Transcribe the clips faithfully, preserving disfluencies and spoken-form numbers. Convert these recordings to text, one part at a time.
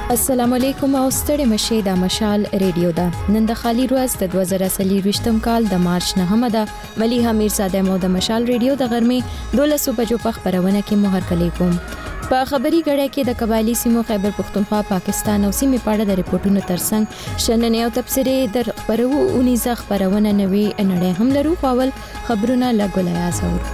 السلام علیکم او ستړي مشه د مشال ریډیو دا نن د خالی ورځ د دوه زره څلور کال د مارچ نهمه ده مليحه میرزاده مو د مشال ریډیو د غرمې دولسو بجو په خبرونه کې مهر کلی کوم په خبري غړې کې د قبایلی سیمو خیبر پختونخوا پاکستان او سیمې پاړه د ریپورتونو ترڅنګ شننې او تبصرې در خبرو اونیزه خبرونه نوي انړې هم لرو خپل خبرونه لګولای اساو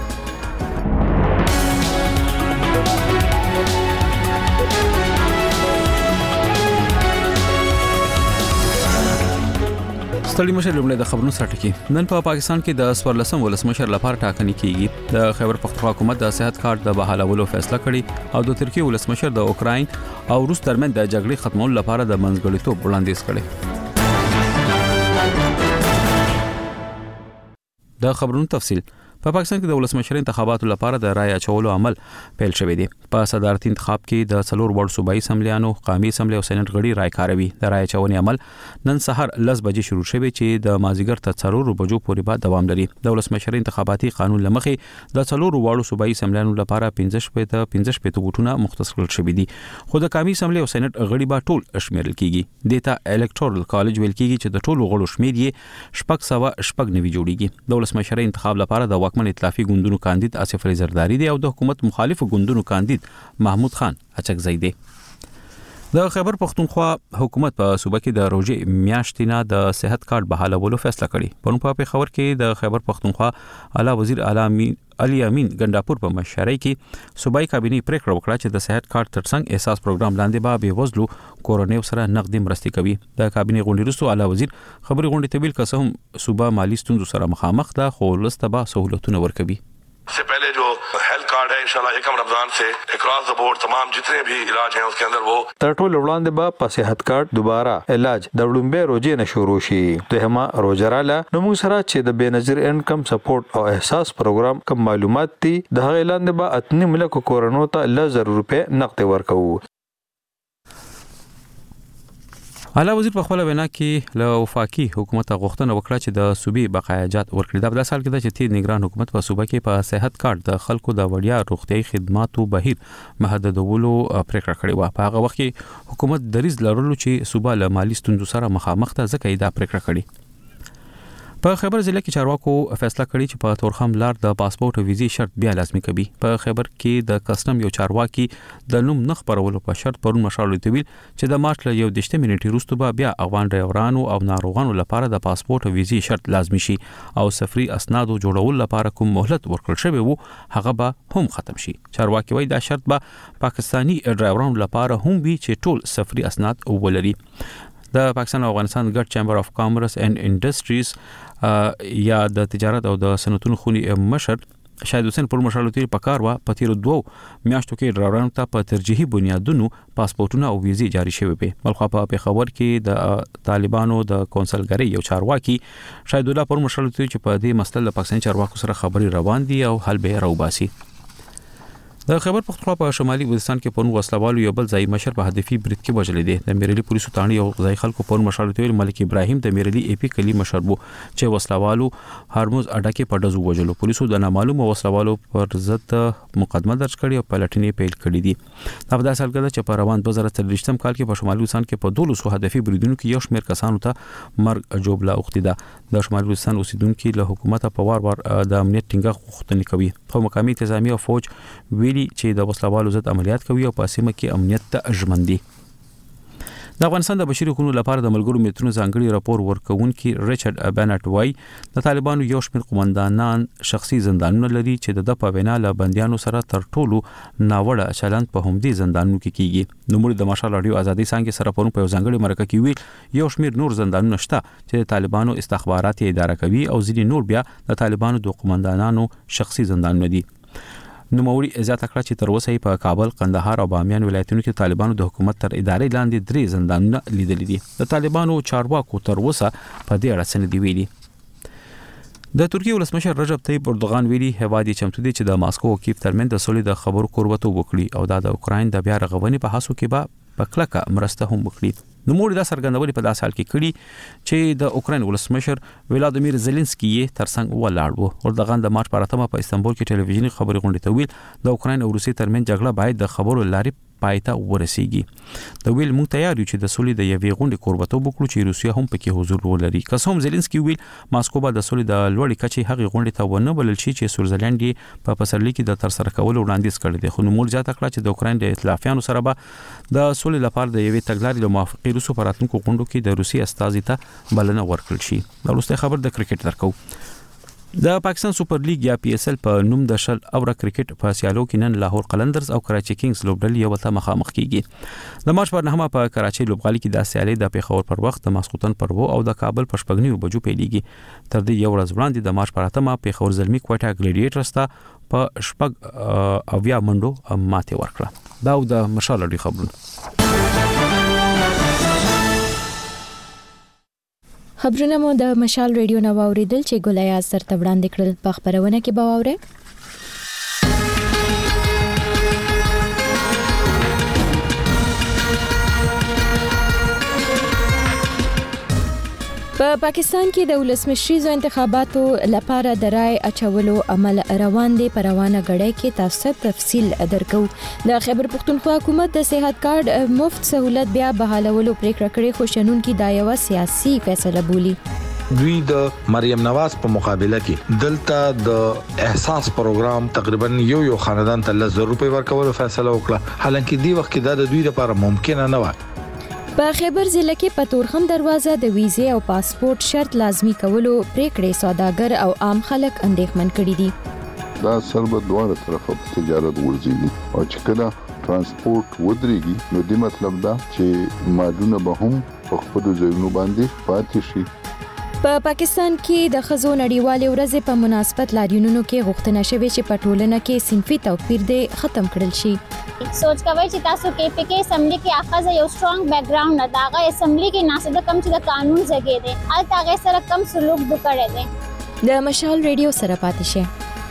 ستړي مشه لومړی د خبرونو سره ټکی نن په پا پاکستان کې د سورلسم ولسمشر لپاره ټاکنې کیږي د خیبر پختونخوا حکومت د صحت کارت د بحالولو فیصله کړې او د ترکیه ولسمشر د اوکراین او روس ترمن د جګړې ختمولو لپاره د منځګړیتوب وړاندیز کړي د خبرونو تفصیل په پاکستان کې د ولسمشر انتخاباتو لپاره د رای اچولو عمل پیل شوی دی په صدارتي انتخاب کې د څلور وړ صوبایي اسمبلیانو قومي اسمبلی او سېنات غړي رای کاروي د رای اچونې عمل نن سحر لس بجې شروع شوی چې د مازیګر تر څلور بجو پورې به دوام لري د ولسمشر انتخاباتي قانون لمخې د څلور وړ صوبایي اسمبلیانو لپاره پنځه شپږ پنځه شپږ بوټونه مختص کړل شوی دي خو د قومي اسمبلی او سېنات غړي به ټول شمیرل کیږي دیتا الکټورل کالج ویل کیږي چې د ټولو غړو شمیر یې شپږ سوه شپږ نوي جوړیږي د ولسمشر انتخاب لپاره د واکمن ائتلافي ګوندونو کاندید آصف علي زرداری دی او د حکومت مخالف ګوندونو کاندید محمود خان اچکزی دی د خیبر پختونخوا حکومت په صوبه کې د روزي میاشتینه د صحت کارت بحالولو فیصله کړې پرون په پیښور کې د خیبر پختونخوا اعلی وزیر اعلی علي امین ګنداپور په مشرۍ کې صوبایي کابینه پریکړه وکړه چې د صحت کارت ترڅنګ احساس پروګرام لاندې به بې وزلو کورونیو سره نقدي مرستې کوي د کابینه غونډې وروسته اعلی وزیر خبري غونډې ته ویل کسه صوبه مالی ستونزو سره مخامخ ده خو لسته به سہولتونه ورکوي से पहले जो हेल्थ कार्ड है इंशाल्लाह एकम रमजान से अक्रॉस द बोर्ड तमाम जितने भी इलाज हैं उसके अंदर वो تر ټولو وړاندې به په صحت کارت دوباره علاج د وړومبه روزي نه شروع شي دهما روزراله نو موږ سره چې د بنظیر انکم سپورټ او احساس پروګرام کوم معلومات دي د هغه لاندې به اتنی ملک کورونو ته لزر روپے نقد ورکو اعلی وزیر په خپل وینا کې له وفاقي حکومت غوښتنه وکړه چې د صوبې بقایاجات ورکړي دا په سال کې د چې نگران حکومت په صوبه کې په صحت کارت د خلکو د وړیا روغتيایي خدماتو بهیر محدودولو پریکړه کړې و په هغه وخت کې حکومت دریز لرلو چې صوبه له مالی ستونزو سره مخامخ ده ځکه دا پریکړه کړې په خیبر ضلع کې چارواکو فیصله کړې چې په تورخم لار د پاسپورت او ویزې شرط بیا لازمي کوي په خیبر کې د کسٹم یو چارواکي د نوم نخ پرولو په شرط پرون مشال تویل چې د مارچ له یو دشته منټي وروسته به بیا افغان ډرایورانو او ناروغانو لپاره د پاسپورت او ویزې شرط لازمي شي او سفري اسنادو جوړول لپاره کوم مهلت ورکړل شوی وو هغه به هم ختم شي چارواکي وایي دا شرط به پاکستانی ډرایورانو لپاره هم وي چې ټول سفري اسناد ولري د پاکستان او افغانستان ګډ چیمبر اف کامرس اینڈ انډستریز یا د تجارت او د صنعتونو خونی مشر شاهد حسین پر مشالوتی په کار وا په تیر دوه میاشتو کې ډرایورانو ته په ترجیحي بنیادونو پاسپورتونه او ویزې جاری شوي په بلخوا په خبر کې د طالبانو د کونسلګری یو چارواکي شاهد الله پر مشالوتی چې په دې مسله د پاکستان چارواکو سره خبري روان دي او حل به راوباسي د خیبر پختونخوا په شمالي وزستان کې پون وسلوالو یو بل ځای مشر په هدفي برید کې وژل دي د میرلی پولیسو تاڼي او ځای خلکو پون مشالوتی ملک ابراهیم د میرلی ای پی کلی مشر وو چې وسلوالو هرمز اډه کې پډزو وژلو پولیسو د نامعلومه وسلوالو پر ضد مقدمه درج کړې او پلټنې پیل کړې دي دا په داسې حال کې چې په روان دوه زره څلوېښتم کال کې په شمالي وزستان کې په دولسو هدفي بریدونو کې یو شمېر کسانو ته مرګ جوړه اوختي ده د شمالي وزستان اوسیدونکو له حکومت په وار وار د امنیت ټینګه غوښتنې کوي خو مقامي انتظامی او فوج ویلي چې د وسلوالو ضد عملیات کوي او په سیمه کې امنیت ته ژمن دي د افغانستان د بشري حقوقو لپاره د ملګرو ملتونو ځانګړي راپور ورکوونکي ریچارډ بنټ وای د طالبانو یو شمېر قومندانان شخصي زندانونه لري چې د په وینا له بنديانو سره تر ټولو ناوړه چلند په همدې زندانونو کې کیږي نو موږ د ماشال رادیو ازادي څنګه سره پرون په ځانګړي مرکه کې ویل یو شمېر نور زندانونه شته چې د طالبانو استخباراتي اداره کوي او ځینې نور بیا د طالبانو د قومندانانو شخصي زندانونه دي نوموړي زیاته کړه چې تر اوسه په کابل، قندهار او بامیان ولایتونو کې طالبانو د حکومت تر ادارې لاندې درې زندانونه لیدلي دي. د طالبانو چارواکو تر اوسه په دې اړه څه نه دی ویلي. د ترکیه ولسمشر رجب طیب اردوغان ویلي هوادي چمتو دي چې د ماسکو او کیف ترمن د سولې د خبرو کوربتو وکړي او د اوکراین د بیا رغونې په هڅو کې به په کلکه مرسته هم وکړي. نو موږ دا سرګندولې په داسې حال کې کړي چې د اوکراین ولسمشر ولادیمیر زيلنسکي یې ترڅنګ ولاړ وو. اردوغان د مارچ په اتمه په استانبول کې ټلویزیونی خبري غونډه ته ویل د اوکراین او روسیې ترمن جګړه باید د خبرو لارې پایته ورسیږي د ویل موږ تیار یو چې د سولې د یوې غونډې کوربتوب وکړو چې روسیا هم پکې حضور ولري. قسم زيلنسکي ویل ماسکو به د سولې د لوړې کچې هغې غونډې ته ونه بلل شي چې سویټزرلند یې په پسرلي کې د تر سره کولو وړاندیز کړی دی. خو نومول زیاته کړه چې د اوکراین د ائتلافیانو سره به د سولې لپاره د یوې تګلارې له موافقې وروسته په راتلونکو غونډو کې د روسي استازي ته بلنه ورکړل شي. دا وروسته خبر د کرکټ درکو. د پاکستان سوپر لیګ یا پی اس ال په نوم د شل اوره کرکټ په سیالو کې نن لاهور قلندرز او کراچي کینګز لوبډلې یو ته مخامخ کیږي. د مارچ پر نهمه په کراچي لوبغالي کې د سیالي د پیښور پر وخت د ماسخوتن پر وو او د کابل په شپږنیو بجو پیلېږي. تر دې یو ورځ وړاندې د مارچ پر اتمه پیښور زلمی کوټا ګلیډیټرز ته په شپږ اویا منډو ماته ورکړه. دا د مشال لري خبرونه. خبرونه مو د مشال ریډیو نو اوریدل چې ګولیا سر ته وړاندې کړل. په خبرونه کې به واورئ په پاکستان کې د ولسمشریزو انتخاباتو لپاره د رای اچولو عمل روان دی. په روانه غړۍ کې تاسو تفصیل درکو. د خیبر پختونخوا حکومت د صحت کارت مفت سہولت بیا بحالولو پریکړه کړې خو شنن کې دا یو سیاسي فیصله بولی. دوی د مریم نواز په مقابله کې دلته د احساس پروګرام تقریبا یو یو خاندان ته لس زره روپۍ ورکولو فیصله وکړه. حالانکه دی وخت کې دا د دوی لپاره ممکن نه و. په خیبر ضلع کې په تورخم دروازه د ویزې او پاسپورت شرط لازمی کولو پریکړې سوداګر او عام خلک اندېښمن کړي دي. دا اصل به دوه طرفه تجارت ورزيږي او چې کله ترانسپورت ودرېږي نو د مطلب دا چې مالونه به هم په خپل ځایونو باندې پاتې شي. په پاکستان کې د خزو نړیوالې ورځې په مناسبت لاریونونو کې غوښتنه شوې چې په ټولنه کې صنفي توپیر دې ختم کړل شي. سوچ کوي چې تاسو کې پکې اسمبلی کې اخازه یو سترونګ بیک ګراوند نه داغه اسمبلی کې ناسده کم چې د قانون ځګې دي ال تاغه سره کم سلوک وکړي دي. د مشال ریډیو سره پاتې شه.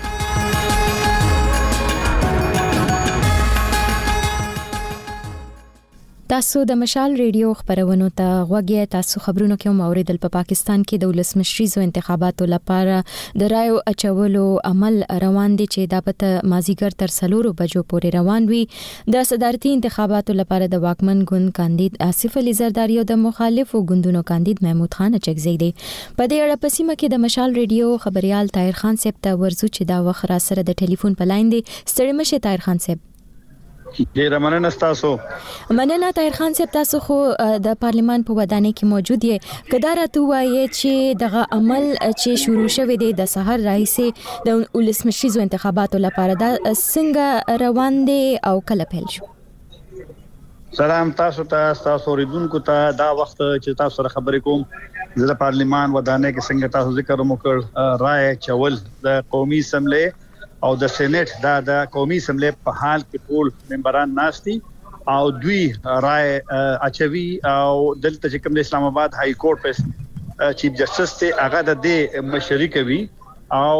تاسو د مشال ریډیو خبرونو ته غوږی. تاسو خبرونو کې هم اوریدل په پاکستان کې د ولسمشریزو انتخاباتو لپاره د رایو اچولو عمل روان دي چې د پته مازیګر تر سلورو بجو پورې روان وي. د صدارتي انتخاباتو لپاره د واکمن ګوند کاندید آصف علي زرداری او د مخالفو ګوندونو کاندید محمود خان چکزی دي. په دې اړه په سیمه کې د مشال ریډیو خبريال طاهر خان صاحب ته ورزو چې دا وخت را سره د ټلیفون په لاین دي. ستړي مشه طاهر خان صاحب. ډیر مننه تاسو. مننه طاهر خان صاحب. تاسو خو د پارلیمان په ودانۍ کې موجود یې. کدار ته وایي چې دغه عمل چې شروع شوی دی د سحر راهیسې د ولسمشریزو انتخاباتو لپاره دا څنګه روان دی او کله پیل شو؟ سلام تاسو ته تاسو اوریدونکو ته دا وخت چې تاسو سره خبرې کوم زه د پارلیمان ودانۍ کې څنګه تاسو ذکر وکړ رای چول د قومي اسمبلی او د سېنات دا د قومي اسمبلی په حال کې ټول ممبران ناشتي او دوی رای اچوي او دلته چې کوم د اسلام آباد های کورټ په چیف جسټس ته هغه د دې مشري کوي او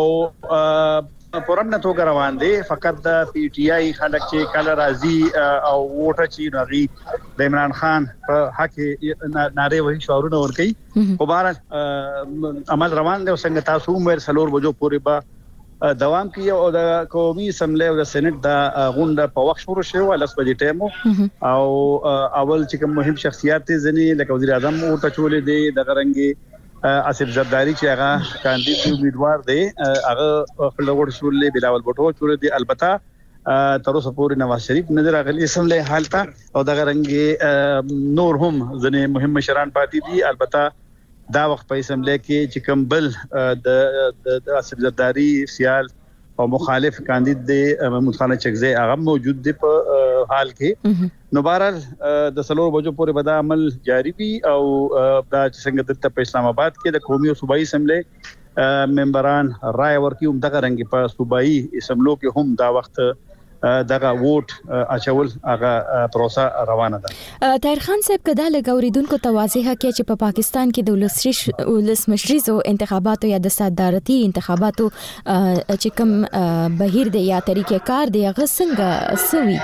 پرمنه توګه روان دي. فقط د پی ټی آی خلک چې کله راځي او ووټر چې راغي د عمران خان په حق ناره وهي شعارونه ور کوي. په بهر عمل روان دي او څنګه تاسو عمر سلور بجو پورې به دوام کوي او د قومي اسمبلی او د سېنات د غونډه په وخت شروع شوه لس بجې ټیمو او اول چې کوم مهم شخصیت ځنی لکه وزیر اعظم ورته چولې دي د غرنګي آصف زرداری چې هغه کاندید امیدوار دی هغه خپل وړ شولې بلاول بټو چولې دي. البته تر اوسه پورې نواز شریف نظر اغلی اسمبلی حالت او د غرنګي نور هم ځنی مهم مشران پاتې دي. البته دا وخت په اسمبلی کې چې کوم بل د د آصف زرداری سیال او مخالف کاندید دی محمود خان چکزی هغه موجود دی په حال کې. نو بهرحال د سلور بجو پورې به دا عمل جاری وي او دا څنګه د په اسلام آباد کې د قومي او صوبایي اسمبلی ممبران رای ورکي هم دغه رنګ په صوبایي اسمبلو کې هم دا وخت دغه ووټ اچول هغه پروسه روانه ده. طاهر خان صاحب کدا لګوریدونکو توضیح کوي چې په پاکستان کې د ولسمشریزو انتخاباتو یا د صدارتي انتخاباتو چې کوم بهیر دی یا طریقې کار دی هغه څنګه سوي؟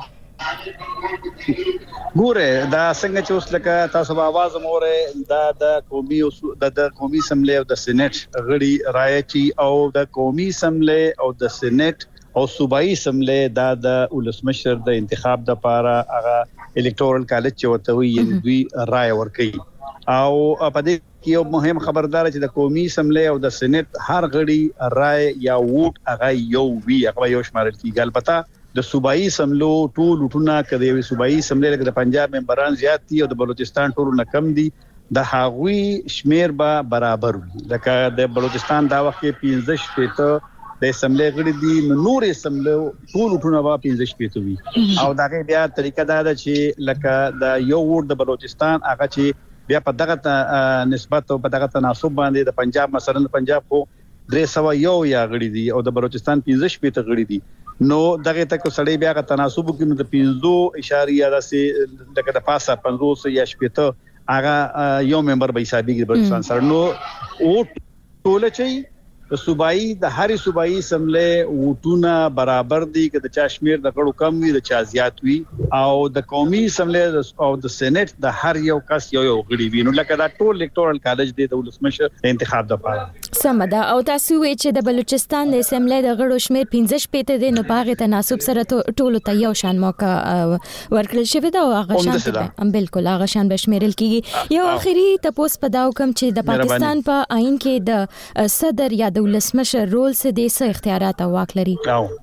ګوره دا څنګه چې اوس لکه تاسو په आवाज موره دا د قومي او د قومي اسمبلی او د سېنات غړي رایچی او د قومي اسمبلی او د سېنات او صوبایي اسمبلی دا د ولسمشر د انتخاب د لپاره هغه الکټورل کالج چې وته وي یعنی دوی رائے ورکړي او په دې کې یو مهم خبردار چې د قومي اسمبلی او د سېنات هر غړي رائے یا ووټ هغه یو وی هغه یو شمارل کیږي. البته د صوبایي اسمبلو ټول ټونه کړي وي صوبایي اسمبلی لکه د پنجاب ممبران زیات دي او د بلوچستان ټول نه کم دي د هغوی شمیر به برابر وي. لکه د بلوچستان دا وخت کې پنځه شپږ د اسمبلی غړي دي نو نور اسمبلی ټول ټونه به پنځه شپږ وي او دغه بیا طریقه دا ده چې لکه د یو ووټ د بلوچستان هغه چې بیا په دغه نسبت او په دغه تناسب باندې د پنجاب مثلا پنجاب خو درې سوه یو یا غړي دي او د بلوچستان پنځه شپږ غړي دي نو دغه تک سړی بیا غ تناسب کې نو د پنځه اشاریه داسې لکه د پاسه پنځوس یا شپږ هغه یو ممبر به حسابي بلوچستان سره نو او ټول چي د صوبایي د هرې صوبایي اسمبلی ووټونه برابر دي که د چا شمیر د غړو کم وي د چا زیات وي او د قومي اسمبلی او د سېنات د هر یو کس یو یو غړي وي نو لکه دا ټول الکټورل کالج دی د ولسمشر انتخاب د لپاره. سمه ده او تاسو وی چې د بلوچستان د اسمبلی د غړو شمیر پنځه شپږ دی نو په هغه تناسب سره ټول ته یو شان موقع ورکړل شوی دا او هغه شان بالکل هغه شان بشمیرل کیږي. یو اخیری تاسو په دا حکم چې د پاکستان په آئین کې د صدر یا د ولسمشر رول څه دي څه اختیارات او واک لري؟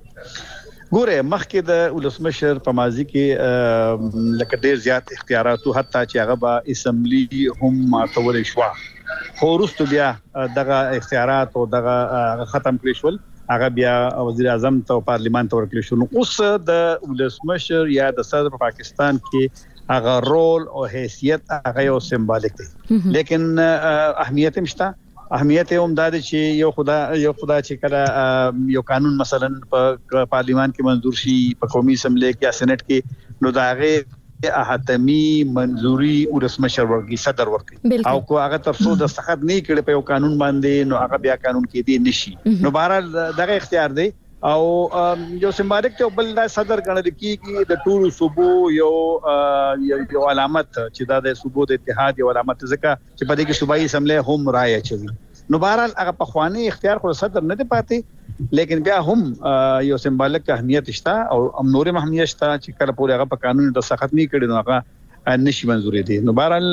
ګوره مخکې د ولسمشر په ماضي کې لکه ډیر زیات اختیارات او حتی چې هغه به اسمبلی هم ماتول شو خو وروسته بیا دغه اختیارات او دغه ختم کړی شول هغه بیا وزیر اعظم ته پارلیمان ته ورکړل شو. نو اوس د ولسمشر یا د صدر په پاکستان کې هغه رول او حیثیت هغه یو سمبولیک دی لیکن اهمیت مشته اهمیت هم دا چې یو خدا یو خدا چې کله یو قانون مثلا په پارلیمان کې منظور شي په قومي اسمبلی کې یا سېنات کې نو دا هغه حتمی منظوري ولسمشر ورګي صدر ورګي او کو هغه ترڅو د دستخط نه کړي په یو قانون باندې نو هغه بیا قانون کې دی نشي نو بهرحال دغه اختیار دی او یو سمبولیک ته بل د صدر ګڼل کیږي د ټولو صوبو یو یو علامت چې دا د صوبو د اتحاد یو علامت ځکه چې په دې کې صوبایي اسمبلی هم رائے چوي نو بهرحال هغه په خواني اختیار خو صدر نه دی پاتې لیکن بیا هم یو سمبولیک اهمیت شته او نور اهمیت شته چې کله پورې هغه په قانون د سخت نه کړي نو هغه نشي منزوري دي. نو بهرحال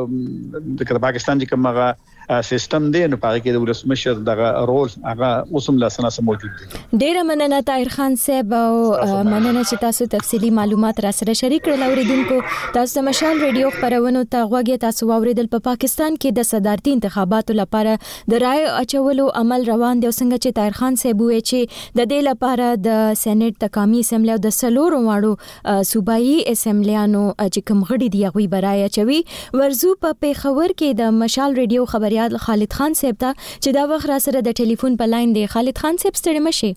د پاکستان چې کومه سیستم دی نو پاره کې د ولسمشر دغه رول هغه اوسم لاسنه سم موجود دي. ډیر مننه طاهر خان صاحب او مننه چې تاسو تفصيلي معلومات را سره شریک کړل اوریدونکو. تاسو د مشال ریډیو خبرونه ته غوږی تاسو اوریدل په پاکستان کې د صدارتي انتخاباتو لپاره د رائے اچولو عمل روان دی او څنګه چې طاهر خان صاحب وایي چې د دې لپاره د سېنات د قومي اسمبلی او د سلورو واړو صوبایي اسمبلیانو چې کوم غړي دی هغه برای اچوي. ورزو په پیښور کې د مشال ریډیو خبريال خالد خان صاحب ته چې دا وخت را سره د ټلیفون په لاین دی. خالد خان صاحب ستړي مشي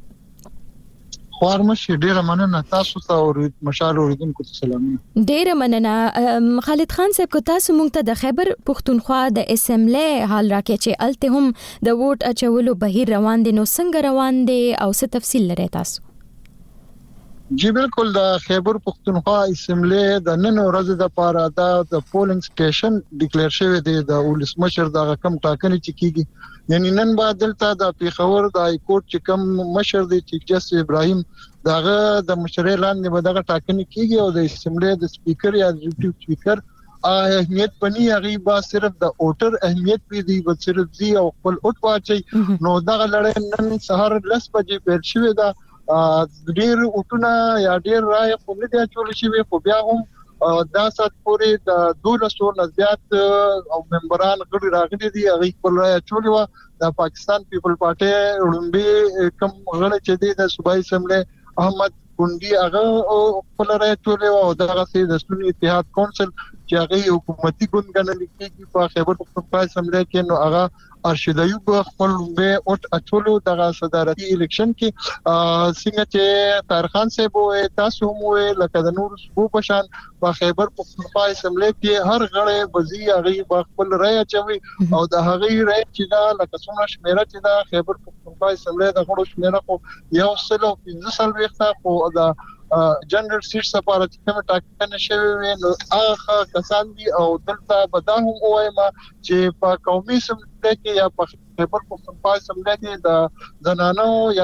خوار مشي ډیره مننه تاسو ته او مشال اوریدونکو ته سلامونه. ډیره مننه خالد خان صاحب کو تاسو مونږ ته د خیبر پښتونخوا د اسمبلی حال راکې چې الته هم د ووټ اچولو بهیر روان دي نو څنګه روان دي او څه تفصیل لري تاسو؟ جی بالکل د خیبر پښتونخوا اسمبلی د نن ورځ د پاره د پولینګ سټیشن ډیکلیئر شوی دی د ولسمشر د کم ټاکنې چې کیږي یعنی نن بعد دلته د پیښور د های کورټ چې کم مشر دی چیف جسټس ابراهیم دغه د مشرۍ لاندې به دغه ټاکنې کیږي او د اسمبلی د سپیکر یا ډیپټي سپیکر اهمیت پني هغه با صرف د اوټر اهمیت پی دی و صرف زی او خپل اوټ واچي نو دغه لړۍ نن سهار لس بجې پیل شوې ده. ډیر اوټونه یا ډیر رائے خو نه دی چول شي خو بیا هم دا سات پورې د دولسو نه زیات او ممبران غړي راغلي دي هغه خپل رائے چولې و د پاکستان پیپل پارټي وړاندې کم غړي چې دي د صوبایي اسمبلی احمد کونډي هغه خپل رائے چولې و او دغه سي د سنی اتحاد کونسل چې هغه حکومتي ګوند ګڼل کېږي په خیبر پښتونخوا اسمبلی کې نو هغه ارشد ایوب خپل به اوټ اچولو دغه صدارتي الیکشن کې څنګه چې طاهر خان صاحب او تاسو مو لکه د نور صوبو په شان په خیبر پښتونخوا اسمبلی کې هر غړی بزی هغه خپل رائے چوي او د هغه رائے چې دا لکه څونه شمیره چې دا خیبر پښتونخوا اسمبلی د غړو شمیره خو یو سلو پنځه سل وخته خو دا جنرال سیټ لپاره چې کوم ټاکنه شوی نو هغه کسان دي او دلته به دا هم وایم چې په قومي اسمبلی کې یا په خیبر پختونخوا اسمبلی کې د زنانو یا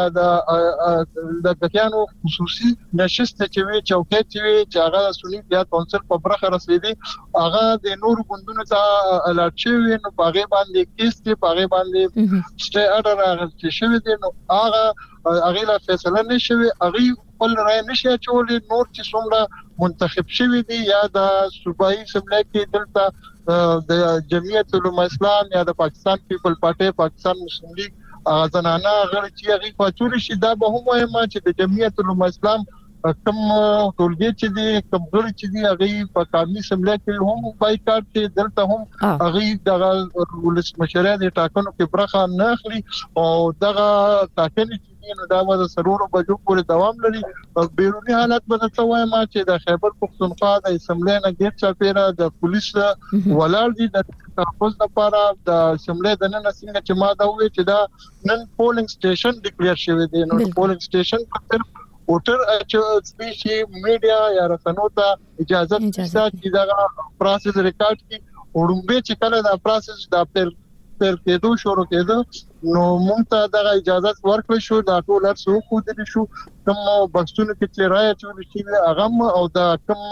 د د غټیانو خصوصي نشست چې وی چوکۍ چې وی چې هغه سنی بیا کونسل په برخه رسیدي هغه د نور ګوندونو ته الاټ شوی نو هغه باندې کیس دی هغه باندې سټي اډر هغه شوی دی نو هغه هغه لا فیصله نشوي هغه خپل رائے نشي چولې نور چې څومره منتخب شوی دي یا د صوبایي اسمبلی کې دلته د جمعیت علماء اسلام یا د پاکستان پیپل پارټي پاکستان مسلم لیگ زنانه غړي چې هغه پاتوري شي دا به هم وایم چې د جمعیت علماء اسلام کوم ټولګي چې دي کوم غړي چې دي هغه په قانوني اسمبلی کې هم بایکاټ کې دلته هم هغه د ولس مشران د ټاکنو کې برخه نه اخلي او دغه ټاکنې نو دا به سرورو بجو پورې دوام لري بیرونی حالت به څه وایم چې د خیبر پختونخوا د اسمبلی نه ګټ چاپیره د پولیس ولر دي د تحفظ لپاره د اسمبلی د نن څنګه چې ما دا وی چې دا نن پولینګ سټیشن ډیکلیئر شوی دی نو پولینګ سټیشن پر ووټر چې سپیشي میډیا یا رسنو ته اجازه نشته چې دا پروسس ریکارډ کی وړومبه چې کله دا پروسس د خپل پر کېدو شروع کېدو نو مونږ ته د اجازه ورکړل شو دا ټول څه خو دې شو کوم بحثونه کې چې راځي چې هغه او دا کوم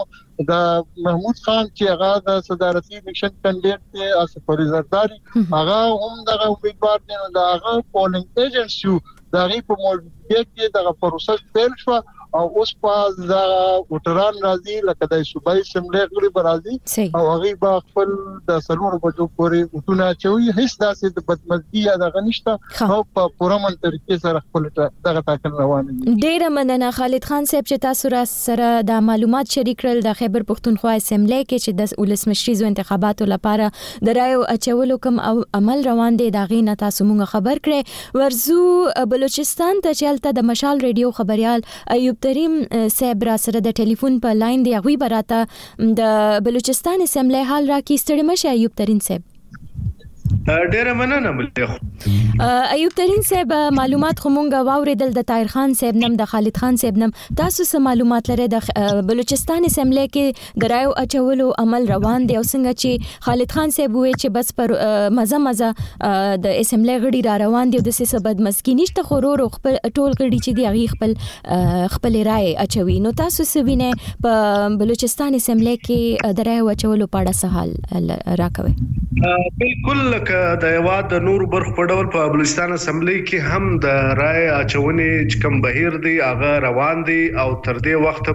د محمود خان چې هغه د صدارتي الیکشن کاندیدټ دی اسفر زرداری هغه هم د امیدوار دی نو دا هغه پولینګ ایجنټ شو دا غي په موجودیت کې د پروسس پیل شو او اوس په دا وټران راځي لکه د صوبایي اسمبلی غړي برازي او هغه به خپل د سلور بجو پورې وټونه چوي هیڅ داسې د بدمزګي یا د غنښت او په پورمن طریقې سره خپل دغه ټاکل روان دي. ډیره مننه خالد خان صاحب چې تاسو را سره د معلومات شریک کړل د خیبر پختونخوا اسمبلی کې چې د ولسمشریزو انتخاباتو لپاره د رایو اچولو کوم عمل روان دي دا غي نه تاسو مونږ خبر کړئ. ورزو بلوچستان ته چلته د مشال ریډیو خبريال ایوب تریم صاحب را سره د ټلیفون په لاین دی غوي براته د بلوچستان اسمبلی حال را کی ستړي مشه ایوب ترین صاحب. ډیره مننه ملته ایوب ترین صاحب معلومات خو مونږ واوریدل د طاهر خان صاحب نم د خالد خان صاحب نم تاسو سم معلومات لرئ د بلوچستان اسمبلی کې د رایو اچولو عمل روان دی او څنګه چې خالد خان صاحب وی چې بس پر مزه مزه د اسمبلی غړي را روان دي د څه بد مسکی نشته خورور خپل ټول غړي چې دی هغه خپل خپل رای اچوي نو تاسو سوینه په بلوچستان اسمبلی کې د رایو اچولو په اړه څه حال راکوي. بالکل د یواد د نور برخ په ډول په بلوچستان اسمبلی کې هم د رای اچونې چې کوم بهیر دی هغه روان دي او تر دې وخت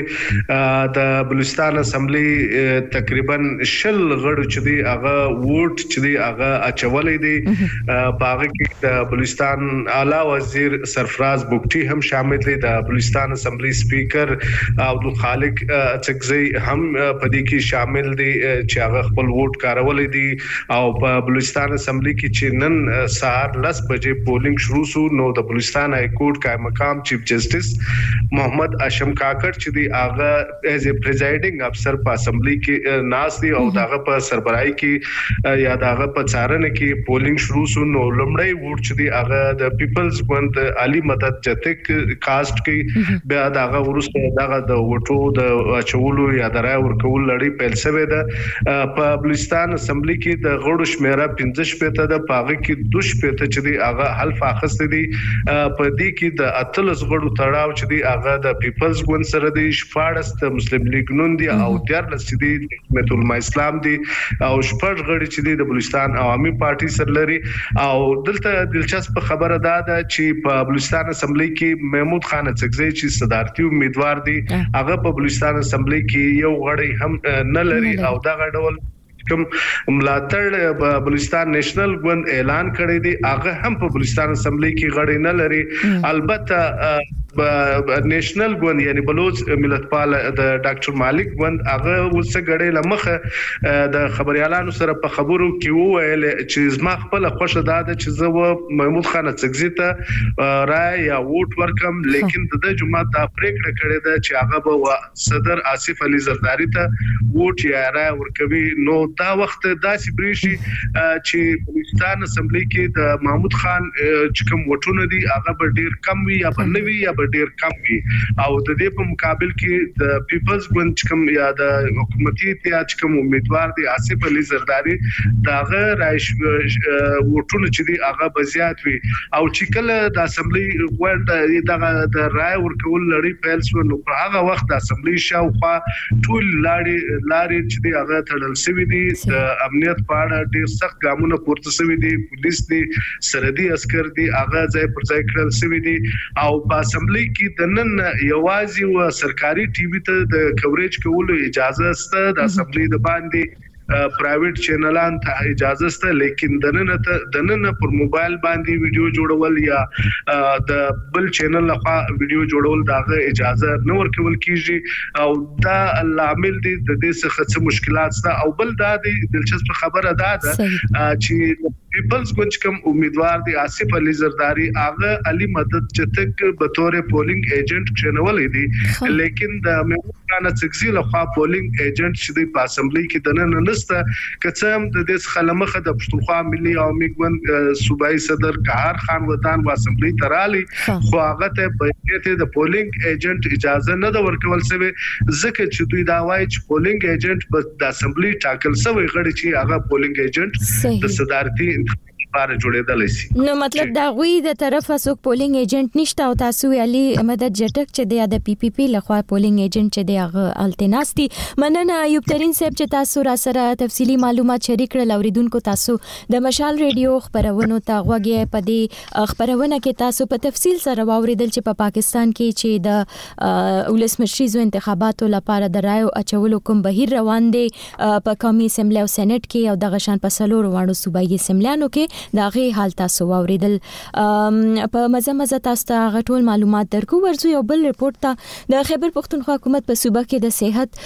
پورې د بلوچستان اسمبلی تقریبا شل غړي چې دی هغه ووټ چې دی هغه اچولې دي باغ کې د بلوچستان اعلی وزیر سرفراز بوګټي هم شامل دي د بلوچستان اسمبلی سپیکر عبد الخالق چکزی هم په دې کې شامل دي چې هغه خپل ووټ کارولې دي او په بلوچستان اسمبلی کې چې نن سهار لس بجې پولینګ شروع شو نو د بلوچستان های کورټ قائم مقام چیف جسټس محمد اشم کاکړ چې دی هغه ایز ا پریزایډینګ افسر په اسمبلی کې ناس دی او داغه په سربراهي کې یا داغه په څارنه کې پولینګ شروع شو نو لمړی ووټ چې دی هغه د پیپلز ګوند علي مدد جتک کاست کې بیا داغه ورسره داغه د وټو د چولو یا د رای ورکول لړۍ پیل شوې ده په بلوچستان اسمبلی کې د غړو شمیره پنځه شپږ د پاغه کې دوه شپږ چې دی هغه حلف اخست دي په دې کې د اتلس غړو تړاو چې دی هغه د پیپلز ګوند سره دی شپاړس د مسلم لیگ نون دی او دیارلس چې دی جمعیت علماء اسلام دی او شپږ غړي چې دی د بلوچستان عوامي پارټي سره لري او دلته دلچسپ خبره ده چې په بلوچستان اسمبلی کې محمود خان چکزی چې صدارتي امیدوار دی هغه په بلوچستان اسمبلی کې یو غړی هم نه لري او دا غړول کوم ملاتړ بلوچستان نېشنل ګوند اعلان کړی دی هغه هم په بلوچستان اسمبلی کې غړي نه لري البته نېشنل ګوند یعنی بلوچ ملتپال د ډاکټر مالک ګوند هغه وسه غړي لمخه د خبريالانو سره په خبرو کې وویل چې زما خپل خوښه ده چې زه محمود خان چکزی ته رای یا ووټ ورکم لیکن د جمعه د پریکړه کړې ده چې هغه به صدر آصف علي زرداری ته ووټ یا رای ورکوي نو دا وخت داسې بریشي چې بلوچستان اسمبلی کې د محمود خان چې کوم وټونه دي هغه به ډیر کم وي یا بنوي یا به ډیر کم وي او د دې په مقابل کې د پیپلز ګوند کوم یا د حکومتي اتحاد کوم امیدوار دی آصف علي زرداری داغه رایش وټونه چې دی هغه بزیات وي او چې کله د اسمبلی ورډ دغه د رای ورکول لړۍ پیل شو نو په هغه وخت د اسمبلی شاوخوا ټول لارې لارې چې دی هغه تړل شوی دي د امنیت په اړه ډیر سخت ګامونه پورته شوی دي پولیس دي سرحدي عسكر دي هغه ځای پر ځای کړل شوی دي او په اسمبلی کې د نن یوازې و سرکاري ټي وي ته د کوریج کولو اجازه سته د اسمبلی د باندې پرایویټ چینلان ته اجازه سته لیکن دنه دنه پر موبایل باندې ویډیو جوړول یا د بل چینل لخوا ویډیو جوړول داغه اجازه نه ورکول کیږي او دا عامل دي د دې څخه څه مشکلات سته او بل دا د دلچسپ خبره ده چې پیپلز ګوند کوم امیدوار دی آصف علي زرداری هغه علي مدد چتک به تور پولینګ ایجنټ چنولې دي لیکن د امریکا څخه لخوا پولینګ ایجنټ چې د اسمبلی کې دنه نسته کڅم د دې خلمخه د پښتونخوا ملي عوامي ګوند صوبایي صدر قهر خان وطن و اسمبلی ترالي خو هغه ته په د پولینګ ایجنټ اجازه نه د ورکول شوی ځکه چې دوی دا وایي چې پولینګ ایجنټ په د اسمبلی ټاکل شوی غړي چې هغه پولینګ ایجنټ د صدارتي لپاره جوړېدل شي نو مطلب دا غوي د طرفه څوک پولینګ ایجنټ نشته او تاسو علي مدد جټک چې د پی پی پی لخوا پولینګ ایجنټ چې د التناستي مننه ایوب ترين صاحب چې تاسو را سره تفصيلي معلومات شریک کړل اوریدونکو تاسو د مشال ریډیو خبرونو ته غوږی په دې خبرونه کې تاسو په تفصیل سره واوریدل چې په پاکستان کې چې د ولسمشریزو انتخاباتو لپاره د رایو اچولو کوم بهیر روان دي په قومي اسمبلی او سېنات کې او د غشان په سلور وانو صوبایي اسمبلیانو کې داغه حال تاسو اوریدل په مزه مزه تاسو ته غټول معلومات درکو ورزو یو بل ریپورت ته د خیبر پختونخوا حکومت په صوبه کې د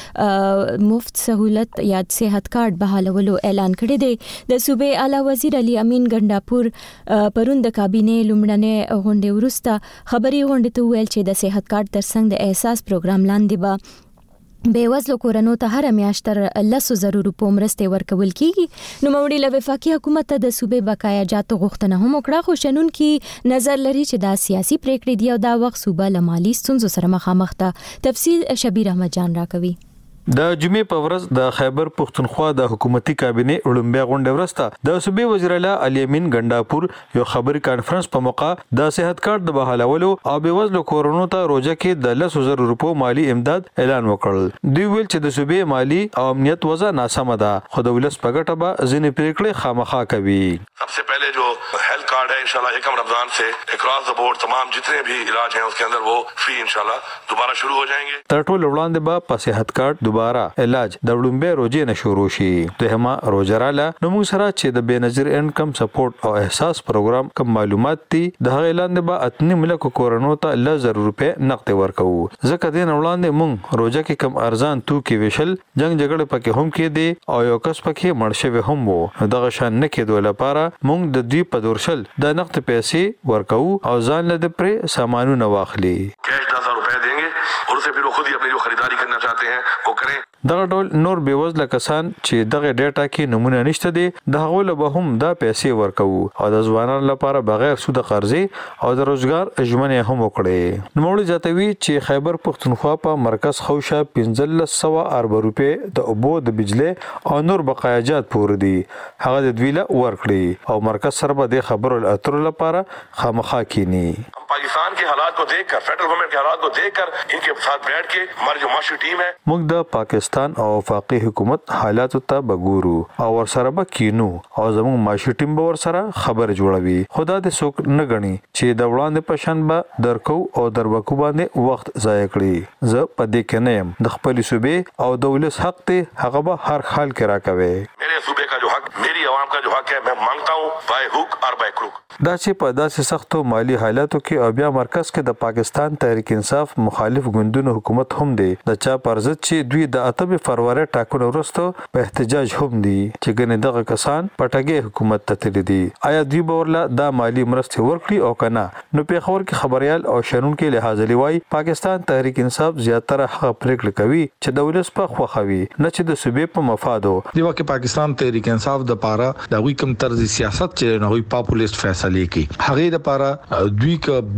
صحت مفت سہولت یا صحت کارت بحالولو اعلان کړی دی د صوبې اعلی وزیر علي امین ګنداپور پروند کابینه لومړنۍ غونډه ورسته خبري غونډه ته ویل چې د صحت کارت ترڅنګ د احساس پروګرام لاندې به بیوزلو کورنو ته هر میاشت تر لسو زرو روپو مرسته ورکول کیږي نو موري له وفاقي حکومت ته د صوبې بقایا جاتو غوښتنه هم وکړه خو شنن کې نظر لري چې دا سیاسي پریکړې دی او دا وخت صوبه لمالي ستونزو سره مخامخ ده تفصیل شبیر احمد جان راکوي د جمعې په ورځ د خیبر پختونخوا د حکومتي کابینه وړاندې غونډه ورسته د صوبې وزیر اعلی علي امین ګنداپور یو خبري کانفرنس په موقع د صحت کارت د بحالولو او بیوزلو کورونو ته روزه کې د لس زره روپو مالی امداد اعلان وکړ دوی ویل چې د صوبې مالی او امنیت وضع ناسمه ده خو د ولس په ګټه به ځینې پریکړې خامخا کوي सबसे पहले जो हेल्थ कार्ड है इंशाल्लाह एकम रमजान से अक्रॉस द बोर्ड तमाम जितने भी इलाज हैं उसके अंदर वो फ्री इंशाल्लाह दोबारा शुरू हो जाएंगे تر ټولو وړاندې به په صحت کارت دوباره علاج د وړاندې روزي نه شروع شي دهما روزراله نو موږ سره چې د بنظیر انکم سپورټ او احساس پروګرام کوم معلومات دي د هغه اعلان به اتنی ملک کورونو ته لس زره روپے نقد ورکو ځکه دین وړاندې موږ روزه کې کم ارزان توکي وشل جنگ جګړه پکې هم کې دي او یو کس پکې مرشوي هم وو دغه شان نه کېدو لپاره موږ د دوی په دورشل د نقد پیسې ورکو او ځان له پرې سامانونه واخلي कैश दस हजार रुपए देंगे और उससे फिर वो खुद ही अपनी जो खरीदारी करना चाहते हैं वो करें دغه ډول نور بیوزله کسان چې دغه ډیټا کې نمونه نشته دي د هغه له به هم دا پیسې ورکو او د ځوانانو لپاره بغیر سود قرضې او د روزګار ژمنې هم وکړي نو موږ ځاتوي چې خیبر پختونخوا په مرکز خوشه پنځه سو ارب روپے د اوبو د بجلی او نور بقایاجات پور دي هغه د دویله ورکړي او مرکز سره به د خبرو اترو لپاره خامخا کینی पाकिस्तान के हालात को देखकर फेडरल गवर्नमेंट के हालात को देखकर इनके साथ बैठ के हमारी जो माशी टीम है موږ د پاکستان او وفاقي حکومت حالات ته بګورو او ور سره به کینو او زموږ ماشي ټیم به ور سره خبر جوړوي خدا دې څوک نه غني چې د وړاندې پشن به درکو او دربکو باندې وخت ضایع کړي زه په دې کې نه يم د خپل صوبې او د ولس حق ته هغه به هر حال کې راکوي मेरे सूबे का जो हक मेरी आवाम का जो हक है मैं मांगता हूं बाय हुक और बाय क्रुक دا چې په داسې سختو مالی حالاتو کې او بیا مرکز کې د پاکستان تحریک انصاف مخالف ګوندونو حکومت هم دی د چا پرځت چې دوی د اتم فروری ټاکنو وروسته په احتجاج هم دي چې ګنې دغه کسان پټګي حکومت ته تللی دي آیا دوی باورله دا مالی مرستې ورکړي او کنه نو په خبر کې خبريال او شنن کې لحاظ لوي پاکستان تحریک انصاف زیاتره حق پریکړه کوي چې د ولس په خوخوي نه چې د صوبې په مفادو دی واکه پاکستان تحریک انصاف د پاره د وی کم طرز سیاست چې نه وي پاپولیست فیصله کوي هغه د پاره دوی ک بجټ هر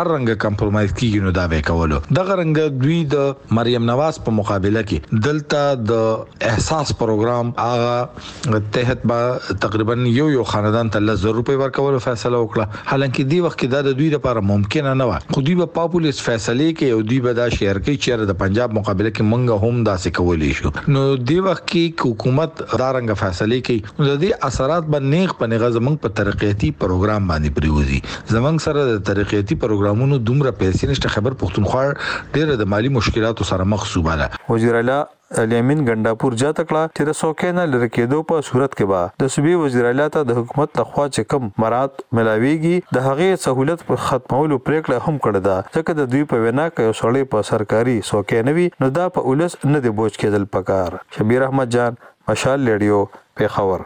هر رنګ کمپرمایز کیږي نو دا به کولو دغه رنګ دوی د مریم نواز په مقابله کې دلته د احساس پروګرام هغه تحت با تقریبا یو یو خاندان ته لس زره روپۍ ورکولو فیصله وکړه حالانکه دی وخت کې دا د دوی لپاره ممکن نه و خو دوی په پاپولیس فیصله کې او دوی به دا شهر کې چیرې د پنجاب مقابله کې منګه هم داسې کولې شو نو دی وخت کې حکومت دا رنګ فیصله کوي نو د دې اثرات باندې نیغ په نیغه زمنګ په ترقیاتي پروګرام باندې پریوزي زمنګ سره د ترقیاتي پروګرامونو دومره پیسې نشته خبر پښتونخوا ډېر د مالی مشکلاتو سره مخ صوبه ده وزیر اعلی الیمین ګنداپور جا تکړه چې د سوکینه لری کېدو په صورت کې با د صوبې وزیر اعلی ته د حکومت لخوا چې کم مراد ملاويږي د هغه سہولت پر ختمولو پریکړه هم کړې ده ځکه د دوی په وینا کې سړی په سرکاري سوکینه وي نو دا په ولس نه دی بوج کېدل پکار شبیر احمد جان مشال ریډیو پیښور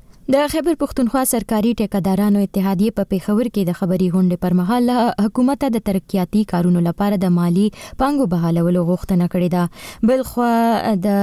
د خیبر پختونخوا سرکاري ټیکادارانو اتحادیه په پیښور کې د خبري غونډې پر مهال حکومت د ترقیاتي کارونو لپاره د مالی پانګو بحالولو غوښتنه کړې ده بل خو د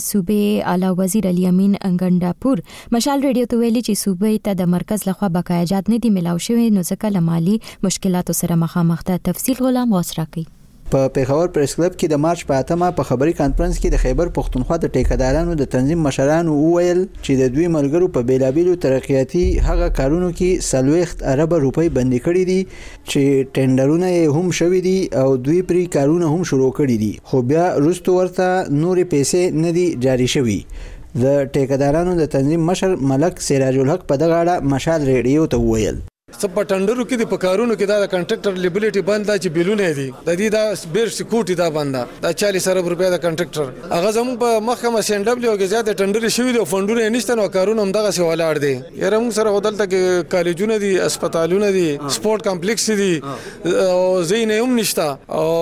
صوبې اعلی وزیر علي امین ګنداپور مشال ریډیو ته ویلي چې صوبې ته د مرکز لخوا بقایجات نه دي ملاو شوی نو ځکه له مالی مشکلاتو سره مخامخ ده تفصیل غلام غوسرا کوي په پیښور پریس کلب کې د مارچ په اتمه په خبري کانفرنس کې د خیبر پختونخوا د ټیکادارانو د تنظیم مشرانو وویل چې د دوی ملګرو په بیلابیلو ترقیاتي هغه کارونو کې سلويخت ارب روپۍ بندي کړې دي چې ټینډرونه هم شوي دي او دوی پری کارونه هم شروع کړي دي خو بیا وروسته ورته نورې پیسې نه دي جاری شوي د ټیکادارانو د تنظیم مشر ملک سراج الحق په دغه اړه مشال ریډیو ته وویل سب ټندرو کې د پکارونو کې دا د کنټراکټر لیبلیټي بند دا چې بیلونه دي د دې دا بیر سکیورټي دا بند دا چالیس ارب روپیا د کنټراکټر هغه زموږ په محکمه سي ان دبليو کې زیات ټندر شوی دي فندونه نشته نو کارونه هم دغه سی ولاړ دي یره موږ سره هوتل ته کالجونه دي هسپتالونه دي سپورت کمپلیکس دي او زین هم نشته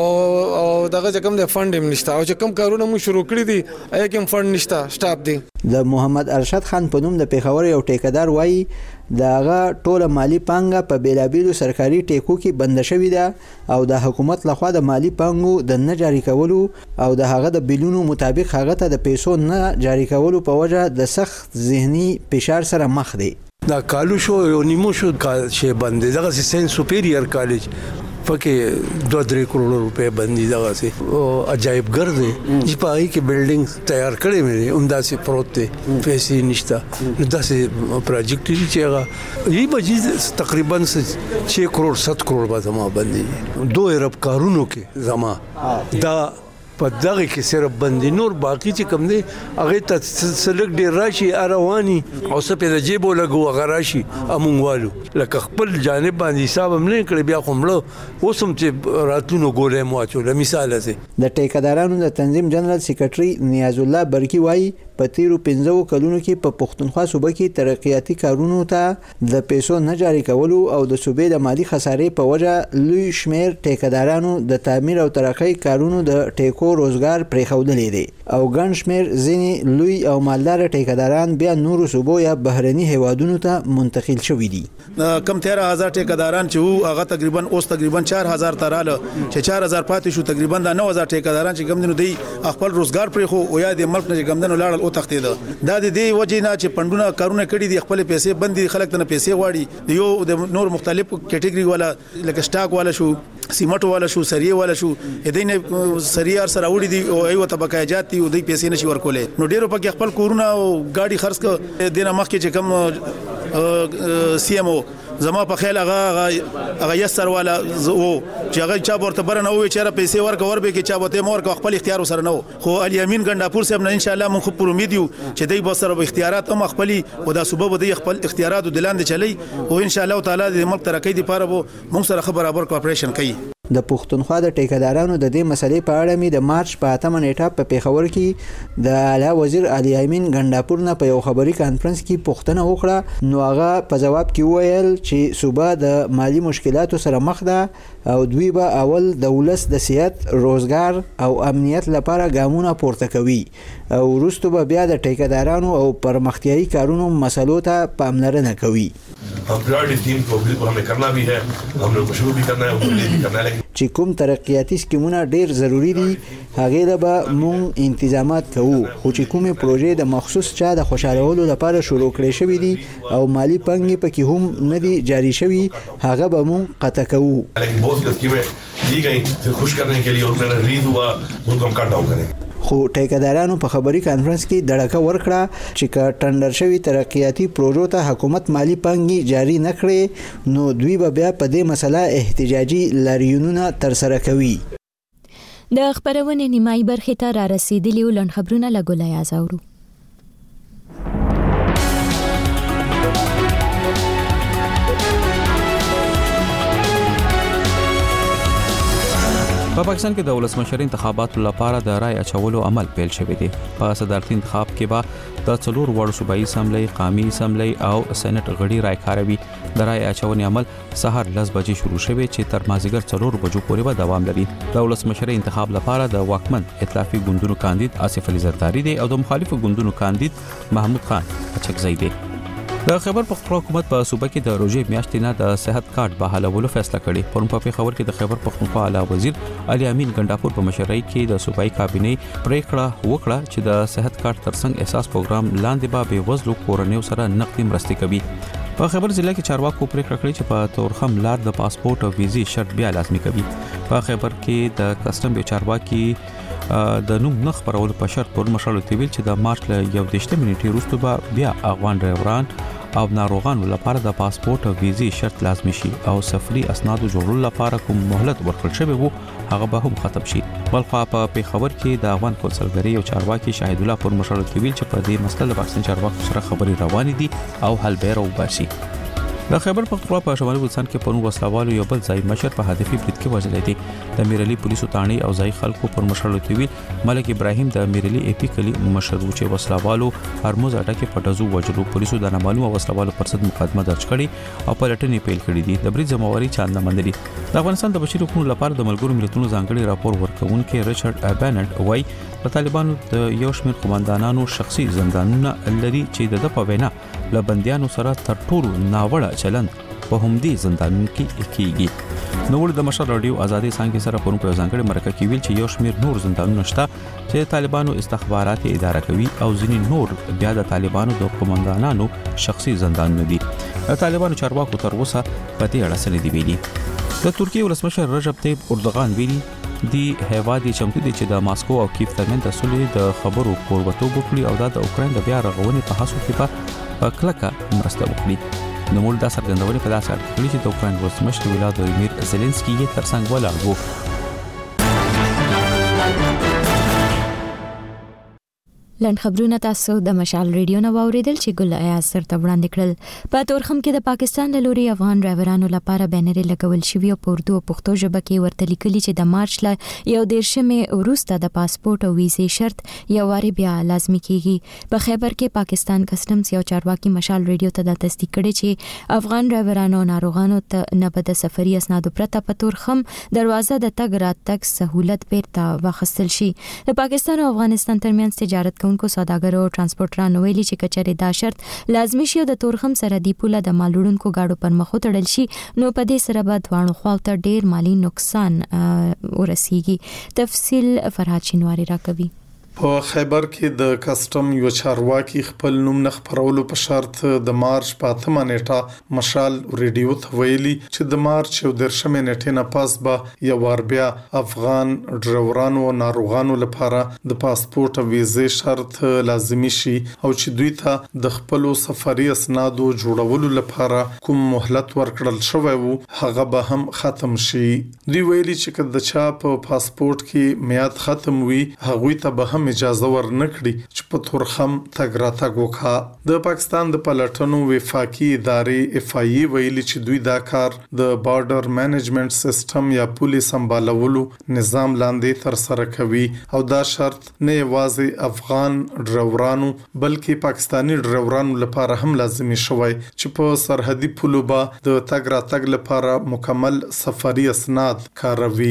او دغه کوم د فند هم نشته او چې کوم کارونه موږ شروع کړی دي اې کوم فند نشته سټاپ دي د محمد ارشد خان په نوم د پیښور یو ټیکادار وایي داغه ټوله مالی پانګه په بیلابیلو سرکاري ټیکو کې بند شوې ده او د حکومت لخوا د مالی پانګو د نه جاری کولو او د هغه د بیلونو مطابق هغه ته د پیسو نه جاری کولو په وجه د سخت ذهني فشار سره مخ دي دا کالو شو یو نیمو شو شی بند دغه سین سپیریئر کالج پکې دوه درې کروڑ روپے بندي دغه سي او عجایب ګرځي چې پای کې بلډینګ تیار کړي مې عمدہ سي پروت دي پیسې نشته داسې پروجیکټ چې هغه یي بجې تقریبا छह کروڑ सात کروڑ به زما بندي دوه ارب کارونو کې زما دا په دغه کې صرف بندي نور باقی چې کم دي هغه ته سلګ ډیر راشي ارواني او سپه د جیبو لګو غراشي امونوالو لکه خپل جانب باندې حساب هم نه کړی بیا کومړو اوسم چې راتونو ګولې مو اچو مثال سه د ټیکادارانو د تنظیم جنرال سیکریټري نیاز الله برکی وایي په تیرو پنځو کلونو کې په پښتونخوا صوبه کې ترقیاتي کارونو ته د پیسو نه جاری کولو او د صوبې د مالی خسارې په وجه لوی شمیر ټیکادارانو د تعمیر او ترقۍ کارونو د ټیکو روزګار پرېښودلې دي او ګڼ شمیر ځینې لوی او مالدار ټیکاداران بیا نورو صوبو یا بهرني هیوادونو ته منتقل شوي دي کم تیرہ هزار ټیکاداران چې وو هغه تقریبا اوس تقریبا چار هزار تراله چې چار هزار پاتې شو تقریبا د نو هزار ټیکاداران چې کم دنو دی خپل روزګار پرې خو او یا د ملک نه کم دنو لاړل او تختید دا د دې وجې نه چې پندونه کارونه کړي دي خپل پیسې بندي خلک ته پیسې واړي یو د نور مختلف کټګوري والا لکه سٹاک والا شو سیمټ والا شو سریه والا شو دینه سریه سره وړي دي او ایو تبقایجات دي او د پیسې نشي ورکولې نو ډیرو پکې خپل کورونه او گاډي خرڅ ک دینه مخکې چې کم سی ام او زما په خیال هغه هغه یسر والا او چې هغه چا ورته برنه وي چې را پیسې ورک ور به کې چا وته مور خپل اختیار سره نه خو علي امین ګنداپور صاحب نه ان شاء الله مونږ پر امید یو چې دای به سره اختیارات هم خپل او د صوبه به خپل اختیارات دلاند چلی او ان شاء الله تعالی د ملک ترقی لپاره مونږ سره برابر کوپریشن کوي د پښتونخوا د ټیکادارانو د دې مسلې په اړه می د مارچ په اتمه نیټه په پیښور کې د اعلی وزیر علي امین ګنداپور نه په یو خبري کانفرنس کې پوښتنه وکړه نو هغه په جواب کې وویل چې صوبه د مالی مشکلاتو سره مخ ده او دوی به اول د ولس د صحت روزګار او امنیت لپاره ګامونه پورته کوي او وروسته به بیا د ټیکادارانو او پرمختیایي کارونو مسلو ته پاملرنه کوي हम प्रायोरिटी थीम को बिल्कुल हमें करना भी है, हम लोग को शुरू भी करना है और भी करना है। लेकिन چې کوم ترقیاتي سکیمونه ډیر ضروری دي هغه له به مونږ انتظامات کوو، خو چې کومه پروژې د مخصوص چا د خوشالولو لپاره شروع کړې شوې دي او مالی پنګ پکې هم نه دي جاری شوی هغه به مونږ قطع کوو. लेकिन बहुत सी स्कीमें दी गई फिर खुश करने के लिए और उन्होंने रिलीज हुआ उनको हम कट डाउन करेंगे. خو ټیکدارانو په خبري کانفرنس کې دړکه ورکړه چې کا ټندر شوی ترقیاتي پروژو ته حکومت مالی پنګي جاری نکړي نو دوی به بیا په دې مسله احتجاجي لاریونونه تر سره کوي. د خبرونه نیمای برخه ته را رسیدلی ولن خبرونه لګولای ازورو. په پاکستان کې د ولسمشر انتخاباتو لپاره د رای اچولو عمل پیل شوی دی. په صدارتي انتخاب کې به د څلور وړو صوبایي اسمبلی، قومي اسمبلی او سېنات غړي رای کاروي. د رای اچونې عمل سهار لس بجې شروع شوی چې تر مازیګر څلور بجو پورې به دوام لري. د ولسمشر انتخاب لپاره د واکمن ائتلافي ګوندونو کاندید آصف علي زرداری دی او د مخالفو ګوندونو کاندید محمود خان اچکزی دی. د خیبر پختونخوا حکومت په صوبه کې د روزي میاشتې نه د صحت کارت بحالولو فیصله کړې. پرون په خبر کې د خیبر پختونخوا اعلی وزیر علي امین ګنداپور په مشرۍ کې د صوبایي کابینه پریکړه وکړه چې د صحت کارت ترڅنګ احساس پروګرام لاندې به بې وزلو کورنیو سره نقدي مرستې کوي. په خیبر ضلع کې چارواکو پریکړه کړې چې په تورخم لار د پاسپورت او ویزې شرط بیا لازمي کوي. په خیبر کې د کسٹم به چارواکي د نوم نخ پرول په شرط پر مشرلو تیویل چې د مارچ له یو دیشته منټي وروسته به بیا افغان ډرایوران او ناروغانو لپاره د پاسپورت او ویزې شرط لازمي شي او سفري اسنادو جوړولو لپاره کوم مهلت ورکړل شوی وو هغه به هم ختم شي. بلخوا په پیښور کې د افغان کونسلګری او چارواکي شاهد الله پر مشرلو تیویل چې په دې مسله د پاکستان چارواکو سره خبري روانې دي او حل به راوباسي. د خیبر پختونخوا په شمالي بلوچستان کې پرون وسلوالو یو بل ځای مشر په هدفي برید کې وژل دي. د میرلی پولیسو تانی او ځای خلکو پر مشرلو تیویل ملک ابراهیم د میرلی اي پی کلی مشر و چې وسلوالو هرمز اټکه پټزو وجلو پولیسو د نامعلومه وسلوالو پر ضد مقدمه درج کړي او پلټنې پیل کړې دي. د برید ذمہواری چاند مندري د افغانستان د بشري حقوقو لپاره د ملګرو ملتونو ځانګړي راپور ورکونکي ریچارډ ابانټ وایي د طالبانو د یو شمېر قوماندانانو شخصي زندانونه لري چې د په وینا لبنديانو سره تر ټولو ناوړه چلند په همدې زندانونو کې کیږي. نو د مشر رادیو ازادي څنګه سره پرون په ځانګړي مرکه کې ویل چې یو شمېر نور زندانونه شته چې طالبانو استخباراتي اداره کوي او ځینې نور بیا د طالبانو د قوماندانانو شخصي زندانونه دي. طالبانو چارواکو تر اوسه په دې اړه څه نه دی ویلي. د ترکیه ولسمشر رجب طیب اردوغان ویلي دی هیواد چمتو دي چې د ماسکو او کیف ترمنځ د صلح د خبرو کوربتوب وکړي او د اوکرين د بیا رغونې په هڅو کې په کلکه مرسته وکړي. نو موږ دا څرګندونه په داسې اړه کوي چې د اوکرين ولسمشر ولادیمیر زيلنسکي یې ترڅنګ ولاړ وو. لند خبرونه تاسو د مشال ریډیو نو اوریدل چې ګل ایاز سره وړاندې کړل. په تورخم کې د پاکستان له لوري افغان ډرایورانو لپاره بینر لګول شوی او په اردو او پښتو ژبه کې ورته لیکلي چې د مارچ له یو دیرشمې وروسته د پاسپورت او ویزې شرط یو واری بیا لازمي کیږي. په خیبر کې پاکستان کسٹمز یو چارواکي مشال ریډیو ته د تصدیق کړي چې افغان ډرایورانو ناروغانو ته نه بد سفري اسناد پرته په تورخم دروازه د تګ راتګ سہولت بیرته واخیستل شي. د پاکستان او افغانستان ترمنځ تجارت کو سوداګرو او ترانسپورټرانو ویلي چې کچره دا شرط لازمي شي د تورخم سرحدي پوله د مالوړونکو گاډو پر مخ وتړل شي نو په دې سره به دوانو خواته ډیر مالی نقصان ورسیږي. تفصیل فرهاد شینواری راکوي. په خیبر کې د کسٹم یو چارواکي خپل نوم نه خبرولو په شرط د مارچ په اتمه نیټه مشال ریډیو ته ویلي چې د مارچ یو درشمې نیټې نه پس به یو وار بیا افغان ډرایورانو او ناروغانو لپاره د پاسپورت او ویزې شرط لازمي شي او چې دوی ته د خپل سفري اسنادو جوړولو لپاره کوم مهلت ورکړل شوی وو هغه به هم ختم شي. دوی ویلي چې کله د چا په پاسپورت کې میعاد ختم وي هغه ته به هم اجازه ورنکړي چې په تورخم تګ راتګ وکړي. د پاکستان د پلاتونو وفاقي ادارې اف ای ویلي چې دوی دا کار د بارډر مینجمنت سیستم یا پولیس سمبالولو نظام لاندې تر سره کوي او دا شرط نه یوازې افغان ډرایورانو بلکې پاکستانی ډرایورانو لپاره هم لازمي شوی چې په سرحدي پولو به د تګ راتګ لپاره مکمل سفري اسناد کاروي.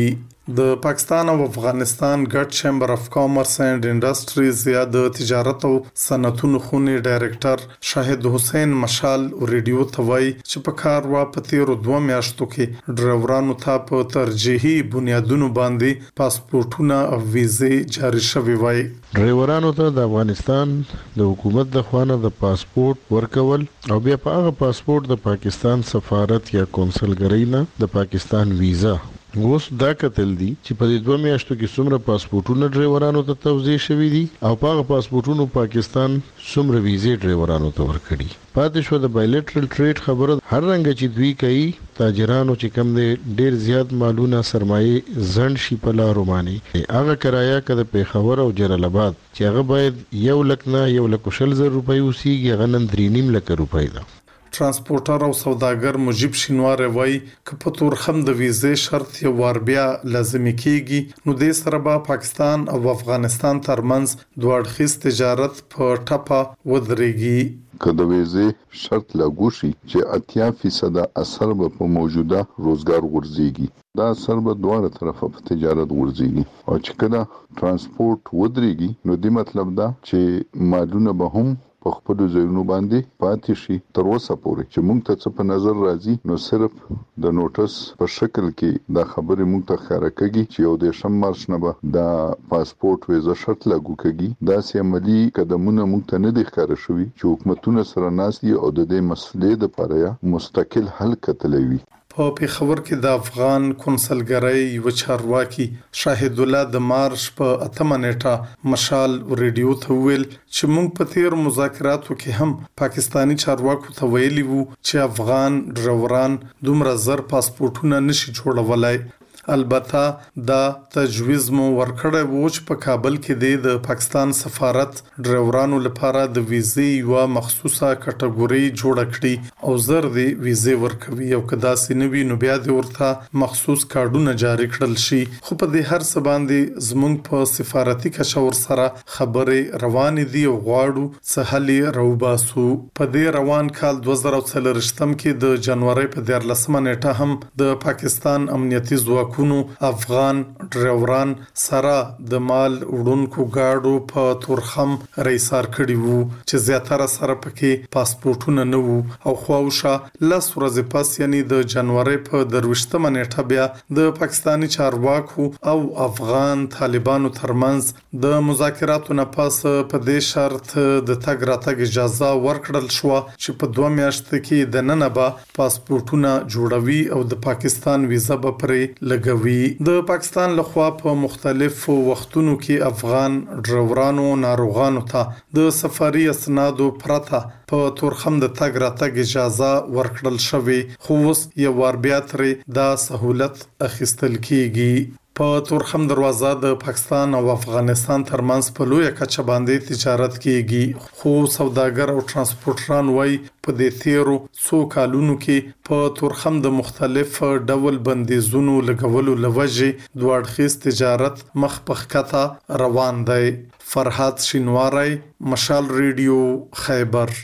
د پاکستان او افغانستان ګډ چیمبر اف کامرس اینڈ انډستریز یا د تجارت او صنعتونو خونې ډایریکټر شاهد حسین مشال ریډیو ته وایي چې په کار وا په تیرو دوه میاشتو کې ډرایورانو ته په ترجیحي بنیادونو باندې پاسپورتونه او ویزې جاری شوي وای. ډرایورانو ته د افغانستان د حکومت د خوانه د پاسپورت ورکول او بیا په هغه پاسپورت د پاکستان سفارت یا کونسلګری نه د پاکستان ویزا اوس دا کتل دي چې په دې دوه میاشتو کې څومره پاسپورتونه ډرایورانو ته توزیع شوي دي او په هغه پاسپورتونو پاکستان څومره ویزې ډرایورانو ته ورکړي. پاتې شو د بایلیټرل ټریډ خبره هر رنګ چې دوی کوي تاجرانو چې کم دي ډیر زیات مالونه سرمایه زند شي په لارو باندې هغه کرایه کده په خبر او جلال آباد چې هغه باید یو لک نه یو لک شل زر روپۍ وسیږي هغه نن درې نیم لک روپۍ ده. ترانسپورټر او سوداګر مجيب شینوار وایي ک په تور خم د ویزې شرط یو ور بیا لازمي کیږي نو د سره به پاکستان او افغانستان ترمنځ دوه اړخیز تجارت په ټپه ودرېږي. کله ویزې شرط لاګو شي چې اتیا فیصد اثر په موجوده روزګار غورځيږي. دا اثر به دوه طرفه په تجارت غورځيږي او چې کله ترانسپورت ودرېږي نو د مطلب دا چې مالونه به هم په خپل ځایونو باندې پاتې شي تر اوسه پورې چې موږ ته څه په نظر راځي نو صرف د نوټس په شکل کې دا خبره موږ ته ښکاره کوي چې یو د شم مارچ نه به دا پاسپورت ویزه شرط لاګو کوي. دا سي عملی قدمونه موږ ته نه دي ښکاره شوي چې حکومتونه سره ناسي او د دې مسلې لپاره مستقل حل کتلوي. په پیښور کې د افغان کونسلګری یو چارواکي شاهد الله د مارچ په اتمه نیټه مشال ریډیو ته ویل چې موږ په تیر مذاکراتو کې هم پاکستانی چارواکو ته ویلي وو چې افغان ډرایوران دومره زر پاسپورتونه نشي جوړولای. البته دا تجویز مو ورکړی و چې په کابل کې د پاکستان سفارت ډرایورانو لپاره د ویزې یو مخصوصه کټګوري جوړ کړي او زر دی ویزې ورکوي او کدا سینوي نو بیا د ورته مخصوص کارډونه جاری کړل شي. خو په دې هر څه باندې زمونږ په سفارتي کچور سره خبرې روان دي او غواړو سهالي روباسو. په دې روان کال دوه زره څلورم کې د جنوري په دیارلسمه نیټه هم د پاکستان امنیتي ځواک افغان ډرایوران سره د مال وړونکو گاډو په تورخم ریسار کړي وو چې زیاتره سره پکې پاسپورتونه نه وو او خواوشه لس ورځې پس یعنی د جنوري په درويشتمه نیټه بیا د پاکستانی چارواکو او افغان طالبانو ترمنځ د مذاکراتو نه پس په دې شرط د تګ راتګ اجازه ورکړل شو چې په دوه میاشتو کې د نن به پاسپورتونه جوړوي او د پاکستان ویزه به پرې لګ د پاکستان لخوا په مختلفو وختونو کې افغان ډرایورانو ناروغانو ته د سفاري اسنادو پرته په تورخم د تګ راتګ اجازه ورکړل شوی خو اوس یو ور بیا ترې دا سہولت اخیستل کیږي. په تورخم دروازه د پاکستان او افغانستان ترمنځ په لوی کچه باندې تجارت کیږي خو سوداګر او ترانسپورټران وای په دې تیرو څو کالونو کې په تورخم د مختلف ډول بندیزونو لګولو لوجه دوه اړخیز تجارت مخ په خطه روان دی. فرحات شینواری مشال ریډیو خیبر.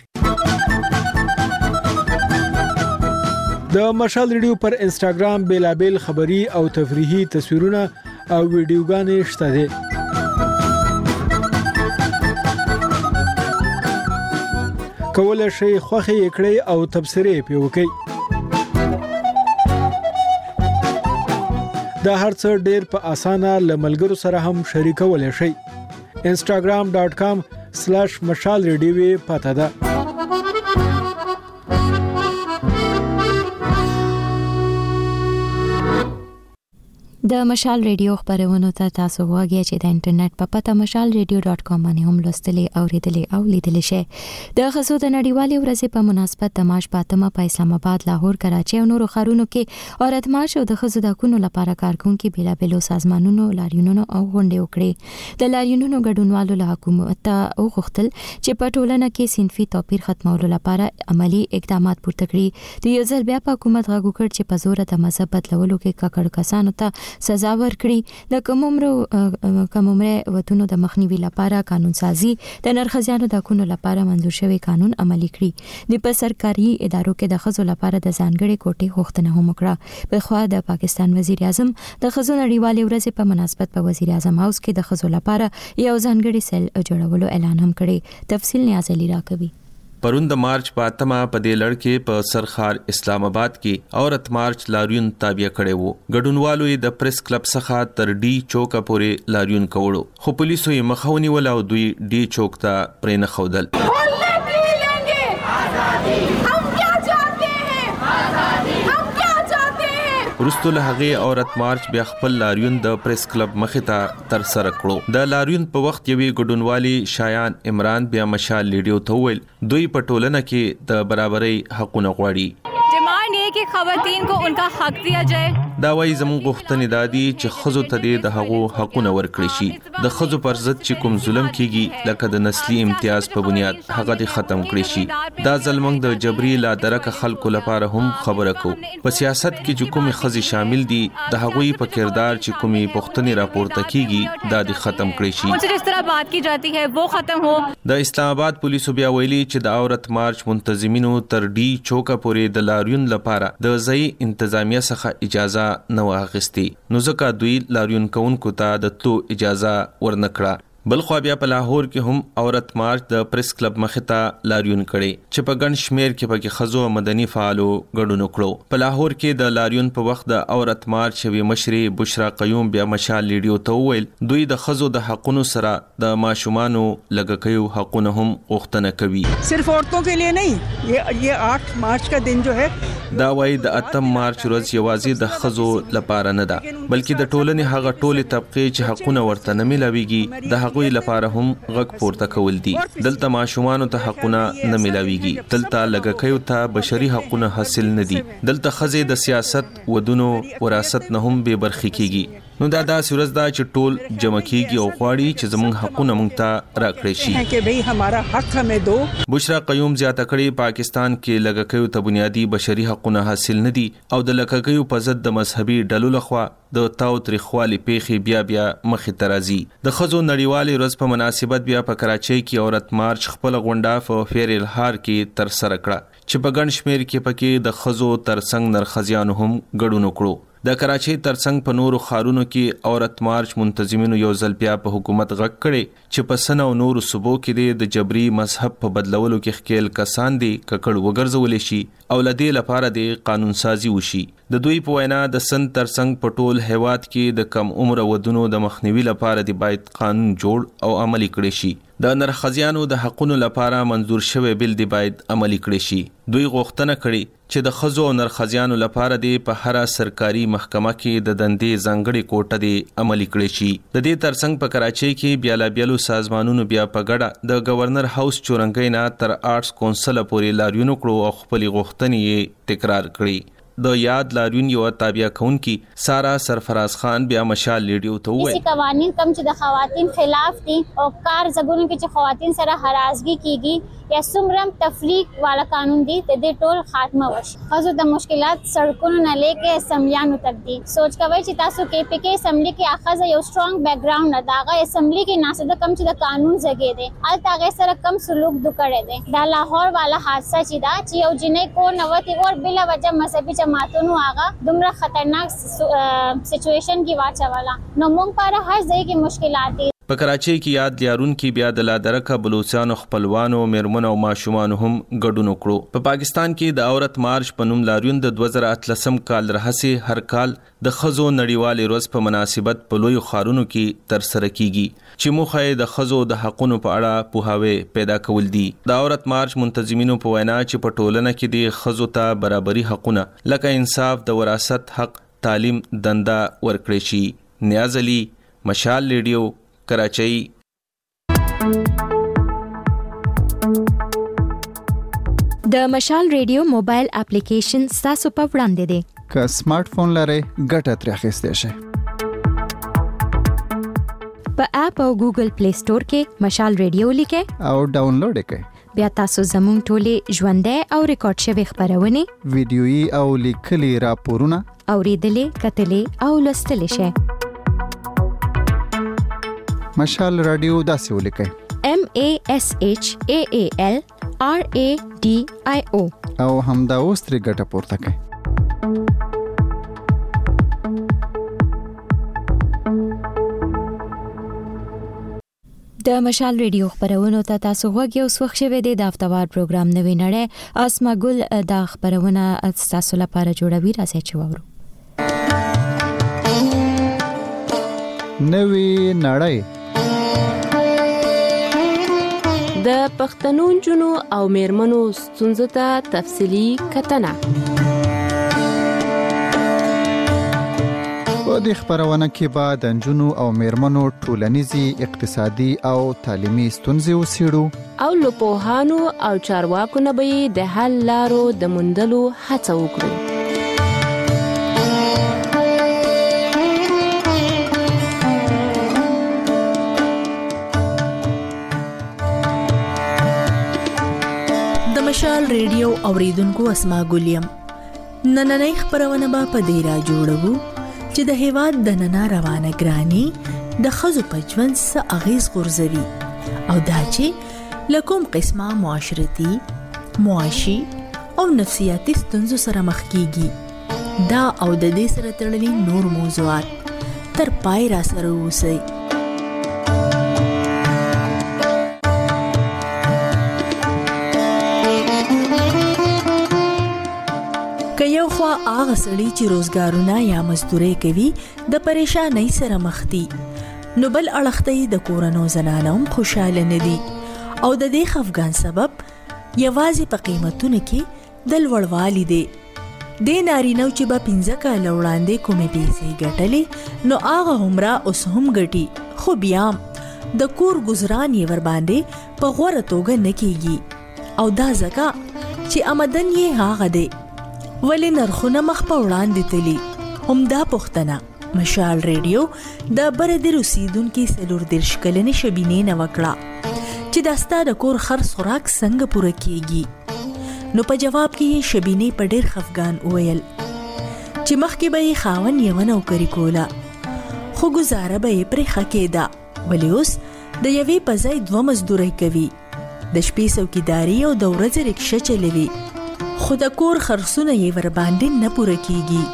د مشال ریډیو پر انستګرام بیلابل خبری او تفریحي تصویرونه او ویډیوګانې شته دي. کولای شئ خوښي کړئ او تبصرې پې وکړئ. دا هرڅه ډېر په اسانه لملګرو سره هم شریکولای شئ. instagram dot com slash mashal radio پته ده. د مشال ریډیو خبرونه ته تاسو غواړئ چې د انټرنیټ په پته مشال ریډیو ډاټ کام باندې هم لوستلې او ریډلې او لیدلې شئ. د خصوص د نړیوالې ورځې په مناسبت د مارچ پاتمه په اسلام آباد، لاهور، کراچي او نورو ښارونو کې اورات مارچ او د خصوص د حقوقو لپاره کارکونکو بیلابلو سازمانونو لاریونونو او غونډې وکړې. د لاریونونو ګډونوالو له حکومت ته وغوښتل چې په ټولنه کې صنفي توپیر ختمولو لپاره عملی اقدامات پورته کړي. د یو ځل بیا په حکومت غوښتل چې په زور د مذهب بدلولو کې ککړ کسانو ته سزا ورکړي د کوممرو کوممره وتونو د مخنیوي لپاره قانون سازي د نرخزیانو د حقونو لپاره منظور شوی قانون عملي کړي د په سرکاري ادارو کې د خزو لپاره د ځانګړي کوټې غوښتنه هم وکړه په خوا د پاکستان وزیر اعظم د خزو نړیوالې ورځې په مناسبت په وزیر اعظم هاوس کې د خزو لپاره یو ځانګړي سیل جوړولو اعلان هم کړی. تفصیل نیاز علی راکوي. پرون د مارچ په اتمه په دې لړ کې په سرخار اسلام آباد کې عورت مارچ لاریون تابع کړي وو. ګډونوالو د پریس کلب څخه تر ډي چوک پورې لاریون کولو، خو پولیسو یې مخاوني ول او دوی ډي چوک ته پرې نه خودل. وروسته له هغې عورت مارچ بیا خپل لاریون د پریس کلب مخې ته تر سره کړو. د لاریون په وخت یوې ګډونوالي شایان عمران بیا مشال لیډیو ته وویل دوی په ټولنه کې د برابرۍ حقونه غواړي. ډیمانډ یې کې خواتین کو انکا حق دیا جائے. دا وایي زموږ غوښتنې دا دي چې ښځو ته دې د هغو حقونه ورکړي شي. د ښځو پر ضد چې کوم ظلم کیږي لکه د نسلي امتیاز په بنیاد هغه دې ختم کړي شي. دا ځل موږ د جبري لا درکه خلکو لپاره هم خبره کوو. په سیاست کې چې کومې ښځې شامل دي د هغوی په کردار چې کومې پوښتنې راپورته کیږي دا دې ختم کړي شي. ان سے جس طرح بات کی جاتی ہے وہ ختم ہو. د اسلام آباد پولیسو بیا ویلي چې د عورت مارچ منتظمینو تر ډي چوک پورې د لاریون لپاره د ځای انتظامیه څخه اجازه نه واغستې، نو ځکه دوی لاریون کوونکو ته د تلو اجازه ورنکړه. بل خو بیا په لاهور کې هم عورت مارچ د پریس کلب مخې ته لاریون کړي چې په ګڼ شمیر کې پکې ښځو مدني فعالو ګډون وکړو. په لاهور کې د لاریون په وخت د عورت مارچ شوی مشري بشرا قیوم بیا مشال لیډیو ته وویل دوی د ښځو د حقونو سره د ماشومانو لګکیو حقونه هم غوښتنه کوي. صرف عورتوں کے لیے نہیں، یہ یہ آٹھ مارچ کا دن جو ہے دا وایي د اتم مارچ ورځ یوازې د ښځو لپاره نه ده بلکې د ټولنې هغه ټولې طبقې چې حقونه ورته نه ملاويږي د هغوی لپاره هم غږ پورته کول دي. دلته ماشومانو ته حقونه نه ملاويږي، دلته لګکیو ته بشري حقونه حاصل نه دي، دلته ښځې د سیاست ودونو وراثت نه هم بې برخې کیږي. نو دا داسې ورځ ده چې ټول جمع کیږي او غواړي چې زموږ حقونه موږ ته راکړي شي. کہ بھئی ہمارا حق ہمیں دو. بشرا قیوم زیاته کړي پاکستان کې لګکیو ته بنیادی بشري حقونه حاصل نه دي او د لګکیو په ضد د مذهبي ډلو لخوا د تاو تاریخوالي پیښې بیا بیا مخې ته راځي. د ښځو نړیوالې ورځ په مناسبت بیا په کراچۍ کې عورت مارچ خپل غونډه په فیر الهار کې تر سره کړه چې په ګڼ شمیر کې پکې د ښځو ترڅنګ نرخزیانو هم ګډون وکړو. د کراچۍ ترڅنګ په نورو ښارونو کې عورت مارچ منتظمینو یو ځل بیا په حکومت غږ کړي چې په سن او نورو صوبو کې د جبري مذهب په بدلولو کې ښکیل کسان دي ککړ وګرځول شي او لدې لپاره د قانون سازي وشي. د دوی په وینا د سن ترڅنګ په ټول هیواد کې د کم عمر ودونو د مخنیوي لپاره د باید قانون جوړ او عملي کړي شي. د نرخزیانو د حقونو لپاره منظور شوی بل دی باید عملي کړي شي. دوی غوښتنه کړي چې د ښځو او نرخزیانو لپاره د په هر سرکاري محکمه کې د دندې ځانګړي کوټه دی عملي کړي شي. د دې ترڅنګ په کراچۍ کې بیا لا بیلو سازمانونو بیا په ګډه د گورنر هاوس چورنګۍ نه تر آرټس کونسل پورې لاریون کړو او خپل غوښتنې یې تکرار کړي. د یاد لاریون یو تابع کونکي سارا سرفراز خان بیا مشال لیډیو ته وویل چې قوانین کم چې د خواتین خلاف دي او کار زګونو کې چې خواتین سره هراسګي کیږي یا څومره تفریق والا قانون دي ته د ټول خاتمه وشي. خزو د مشکلات سړکونو نه لیکه اسمبلیانو تک دي. سوچ کوي چې تاسو کې پی کې اسمبلی کې اخذ یو سترونګ بیک ګراوند نه داغه اسمبلی کې ناسده کم چې د قانون زګي دي ال تاغه سره کم سلوک دکړه دي. دا لاهور والا حادثه چې دا چې یو جنې کو نوتی اور بلا وجه مذهبي جماعتونو هغه دومره خطرناک سچويشن کې واچواله. نو موږ پر هر ځای کې مشکلات دي. په کراچۍ کې یاد لیارون کې بیا د لادرکه بلوچستان خپلوانو میرمن او ماشومان هم ګډون وکړو. په پاکستان کې د عورت مارچ په نوم لاریون د دوه زره اتلسم کال راهسي هر کال د خزو نړیوال ورځ په مناسبت په لوی خارونو کې تر سره کیږي چې موخه د خزو د حقونو په اړه پوهاوی پیدا کول دي. د عورت مارچ منتظمینو په وینا چې په ټولنه کې د خزو ته برابرۍ حقونه لکه انصاف د وراثت حق تعلیم دنده ورکړي شي. نیاز علي مشال لیډیو کراچۍ. د مشال ریډیو موبایل اپلیکیشن ستاسو په وړاندې دی. که سمارټ فون لرئ ګټه ترې اخیستی شئ. په اپ او ګوګل پلی سٹور کې مشال ریډیو لیکئ او ډاونلوډ یې کړئ. بیا تاسو زموږ ټولې ژوندۍ او ریکارډ شوی خبرونه، ویډیويي او لیکلي راپورونه اوریدلې کتلې او لوستلې شئ. مشال رادیو داسې ولیکئ: M A S H A A L R A D I O او همدا اوس ترې ګټه پورته کړئ. د مشال ریډیو خبرونو ته تاسو غوږ یو سوخ شوه د دافتوار پروګرام نوې نړۍ اسما ګل د خبرونه تاسو لپاره جوړوي. راځي چې وورو نوې نړۍ د پښتنو جنو او میرمنو ستونزو ته تفصیلی کتنه. په دې خبرونه کې به د جنو او میرمنو ټولنیزي، اقتصادي او تعلیمي ستونزې وڅېړو او لوپوهانو او چارواکو نه به د حل لارو د موندلو هڅه وکړو. مشال ریډیو اوریدونکو اسما ګلیم نننۍ خبرونه به په دې را جوړو چې د هیواد د ننا روانه ګرانی د خزو په ژوند څه اغیز غورځوي او دا چې لکوم قسمه معاشرتي، معاشي او نفسیاتي ستونزو سره مخ کیږي. دا او د دې سره تړلي نور موضوعات تر پای را سره اوسئ. که یو خوا هغه سړی چې روزګارونه یا مزدوري کوي د پریشانۍ سره مخ دي، نو بل اړخته د کورونو زنانو هم خوشاله نه دي او د دې خفګان سبب یوازې په قیمتونو کې د لوړوالي دی. د نارینو چې به پنځه کاله وړاندې کومې پیسې ګټلې نو هغه همرا اوس هم ګټي، خو بیا د کور گزاران یې ور باندې په غوړه توګه نه کیږي او دا ځکه چې آمدن یې هغه دی ولی نرخونه مخ په وړاندې تلي. هم دا پوښتنه مشال ریډیو د بردې رسیدونکو څلور دېرش کلنې شبینې نه وکړه چې دا ستا د کور خرڅ خوراک څنګه پوره کیږي. نو په جواب کې یې شبینې په ډېر خفګان وویل چې مخکې به یې خاوند یوه نوکري کوله خو ګزاره به یې پرې ښه کېده، ولې اوس د یوې په ځای دوه مزدورۍ کوي، د شپې څوکیداري او د ورځې رکشه چلوي، خو د کور خرڅونه یې ور باندې نه پوره کیږي.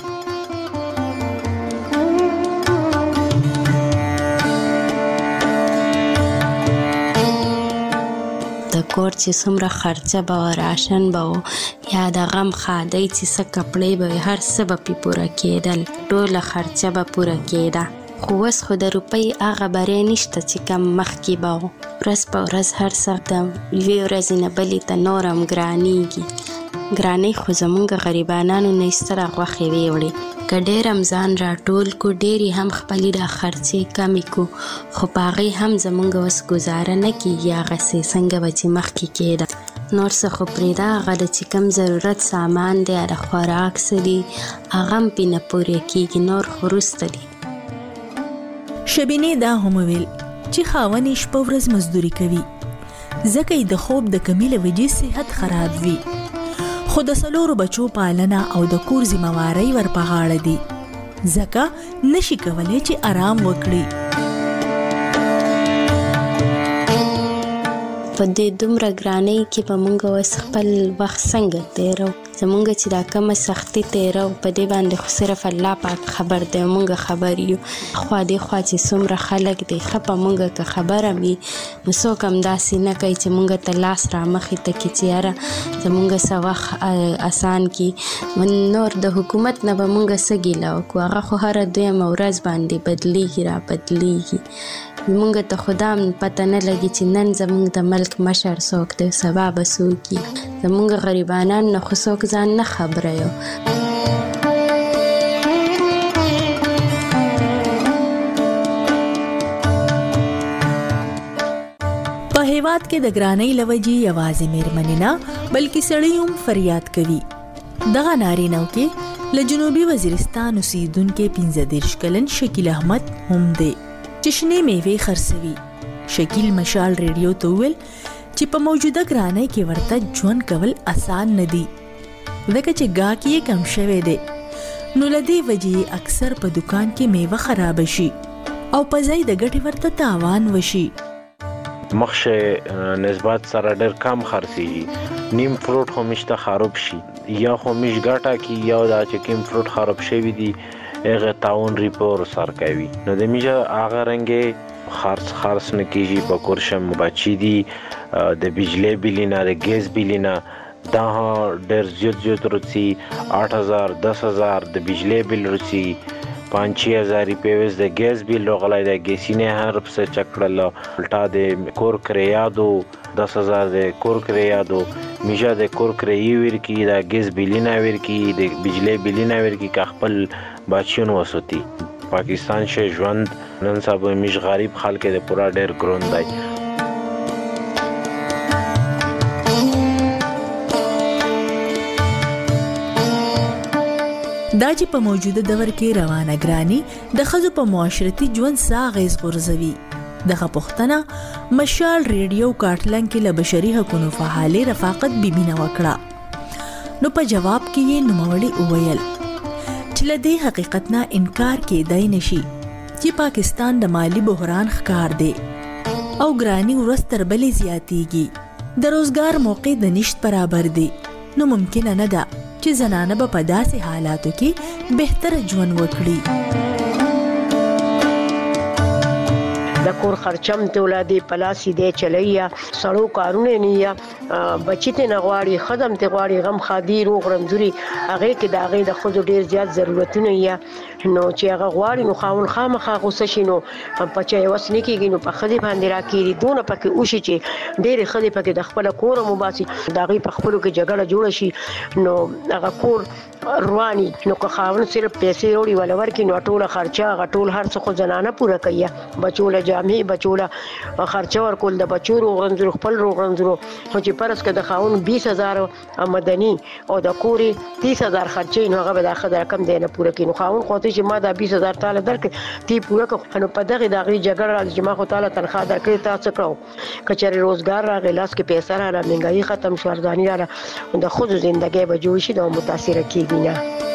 د کور چې څومره خرچه به و، راشن به و، یا د غم خادۍ چې څه کپړې به وي، هر څه به پې پوره کېدل، ټوله خرچه به پوره کېده. خو اوس خو د روپۍ هغه بری نشته چې کم مخکې به و. ورځ په ورځ هر څه د یوې ورځې نه بلې ته نور هم ګرانېږي. ګرانۍ خو زمونږ غریبانانو نه ایستره غوښې ویوړې. که ډېر هم ځان راټول کو، ډېرې هم خپلې را خرڅې کمې کو، خو په هغې هم زمونږ اوس ګزاره نه کېږي هغسې څنګه به چې مخکې کېده. نور څه خو پرېږده، هغه د چې کوم ضرورت سامان دی، د خوراک څه دي، هغه هم پې نه پوره کېږي، نور خو وروسته دي. شبینې دا هم ویل چې خاوند یې شپه ورځ مزدوري کوي ځکه یې د خوب د کمې له وجې صحت خراب وي، خو د څلورو بچو پالنه او د کور ذمہوارۍ ور په غاړه دي، ځکه نشي کولی چې آرام وکړي. په دې دومره ګرانۍ کې به مونږ اوس خپل وخت څنګه تېرو؟ زمونږ چې دا کومه سختي تېرو په دې باندې خو صرف الله پاک خبر دی، مونږ خبر یو. خوا دې خوا چې څومره خلک دی ښه په مونږ که خبره وي نو څوک هم داسې نه کوي چې مونږ ته لاس را مخې ته کړي چې یاره زمونږ څه وخت اسان کړي. نور د حکومت نه به مونږ څه ګیله وکړو، هغه خو هره دویمه ورځ باندې بدلیږي را بدلیږي. مونږ ته خو دا هم پته نه لګي چې نن زمونږ د ملک مشر څوک دی، سبا به څوک وي. زمونږ غریبانان نه خو څوک ځان نه خبره یو. په هیواد کې د ګرانۍ له وجې یوازې میرمنې نه بلکې سړي هم فریاد کوي. دغه نارینه‌و کې له جنوبي وزیرستان اوسېدونکی پنځه دېرش کلن شکیل احمد هم دی چې شنې میوې خرڅوي. شکیل مشال ریډیو ته وویل چې په موجوده ګرانۍ کې ورته ژوند کول اسان نه دي ځکه چې ګاهک یې کم شوی دی، نو لدی وجې اکثر په دکان کې میوه خراب شي او په ځای د ګټې ورته تاوان وشي. مخشه نسبت سره ډېر کم خرڅېږي، نیم فروټ خو مشته خراب شي یا خو مش ګټه کی یا دا چې کوم فروټ خراب شوی دی هغه تاون ریپور سر کوي. نو د میجه هغه رنګه خرڅ خرڅ نه کیږي. په کورشم بچی دی د بجلی بلینا د ګیس بلینا دا ډېر زیات زیات ورڅي آठ هزار دس هزار د بجلی بل ورڅي پانچ چھ هزار روپے وس د ګیس بل غلای د ګیسینه هر څه چکړل الټا د کور کریادو دس هزار د کور کریادو میجا د کور کری ور کی د ګیس بلینا ور کی د بجلی بلینا ور کی خپل بچون وسوتی. پاکستان شه ژوند نن سبا میش غریب خلک د پورا ډېر ګرون دی. دا چې په موجوده دور کې روانه ګرانی د ښځو په معاشرتي ژوند سا غیز غورځوي. دغه پوښتنه مشال ریډیو کاټلن کې له بشري حقوقو فعالې رفاقت بیبي نه وکړه. نو په جواب کې یې نوموړي وویل چې له دې حقیقت نه انکار کېدای نشي چې پاکستان د مالی بحران ښکار دی او ګرانی ورځ تر بلې زیاتیږي. د روزګار موقع د نشت برابر دی. نو ممکنه نه ده چې زنانه به په داسې حالاتو کې بهتر ژوند وکړي. د کور خرچم ته ولادي پلاسي دی چلیا سړو کارونه نه یا بچی ته نغواړي خدم ته غواړي غم خادي روغ رمزوري هغه کې د هغه د خود ډیر زیات ضرورتونه یا نو چې هغه غواړي نو خاون خامخا غوسه شي نو په چا وسنه کېږي نو په خدي باندې راکېږي دونه پکې اوشي چې ډېر خدي پکې د خپل کور مباسي داغي په خپل کې جګړه جوړ شي نو هغه کور رواني نو که خاون صرف پیسې وروړي ولور کې نو ټوله خرچه غټول هر څه خو زنانه پوره کوي. بچوله جامې بچوله خرچه ورکول د بچو روغ رمزور خپل روغ رمزور خو چې پرس کې د خاون بیس هزار آمدنی او د کوري تیس هزار خرچې نو هغه به د خدای رقم دی نه پوره کړي. نو خاون خو ته چې ما د بیس هزار تعالی درکې تی پوره کړ نو په دغه دغه جګړه راځي چې ما خو تعالی تنخواه درکړې تاسو کړو کچره روزګار راغی لاس کې پیسې را مهنګای ختم شو ارزانی را د خود ژوندۍ به جوړ شي د متاثر کیږي نه.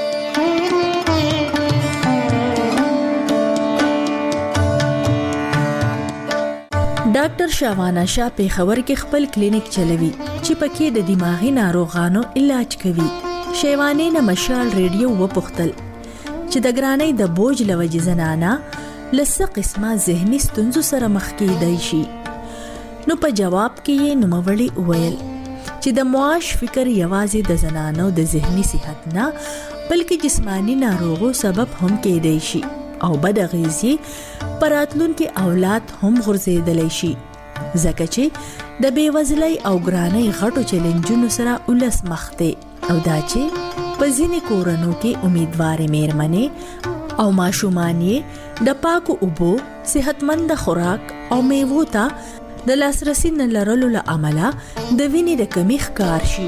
ډاکټر شاوانه شاه پیښور کې خپل کلینیک چلوي چې پکې د دماغي ناروغانو علاج کوي. شیوانه نه مشال ریډیو وپوښتل چې د ګرانۍ د بوج لوجې زنانه لسه قسمه ذهني ستونزو سره مخ کېدای شي. نو په جواب کې یې نوموړي وویل چې د معاش فکر یوازې د زنانو د ذهني صحت نه بلکې جسمانی ناروغو سبب هم کېدای شي او بد اغیزې پراتلونکو اولاد هم غورځېدلی شي ځکه چې د بیوزلۍ او ګرانۍ غټو چیلنجونو سره ولس مخ دی او دا چې په ځینې کورونو کې امیدوارې میرمنې او ماشومان یې د پاکو اوبو صحتمند خوراک او میوو ته د لاسرسي نه لرلو له امله د وینې د کمی ښکار شي.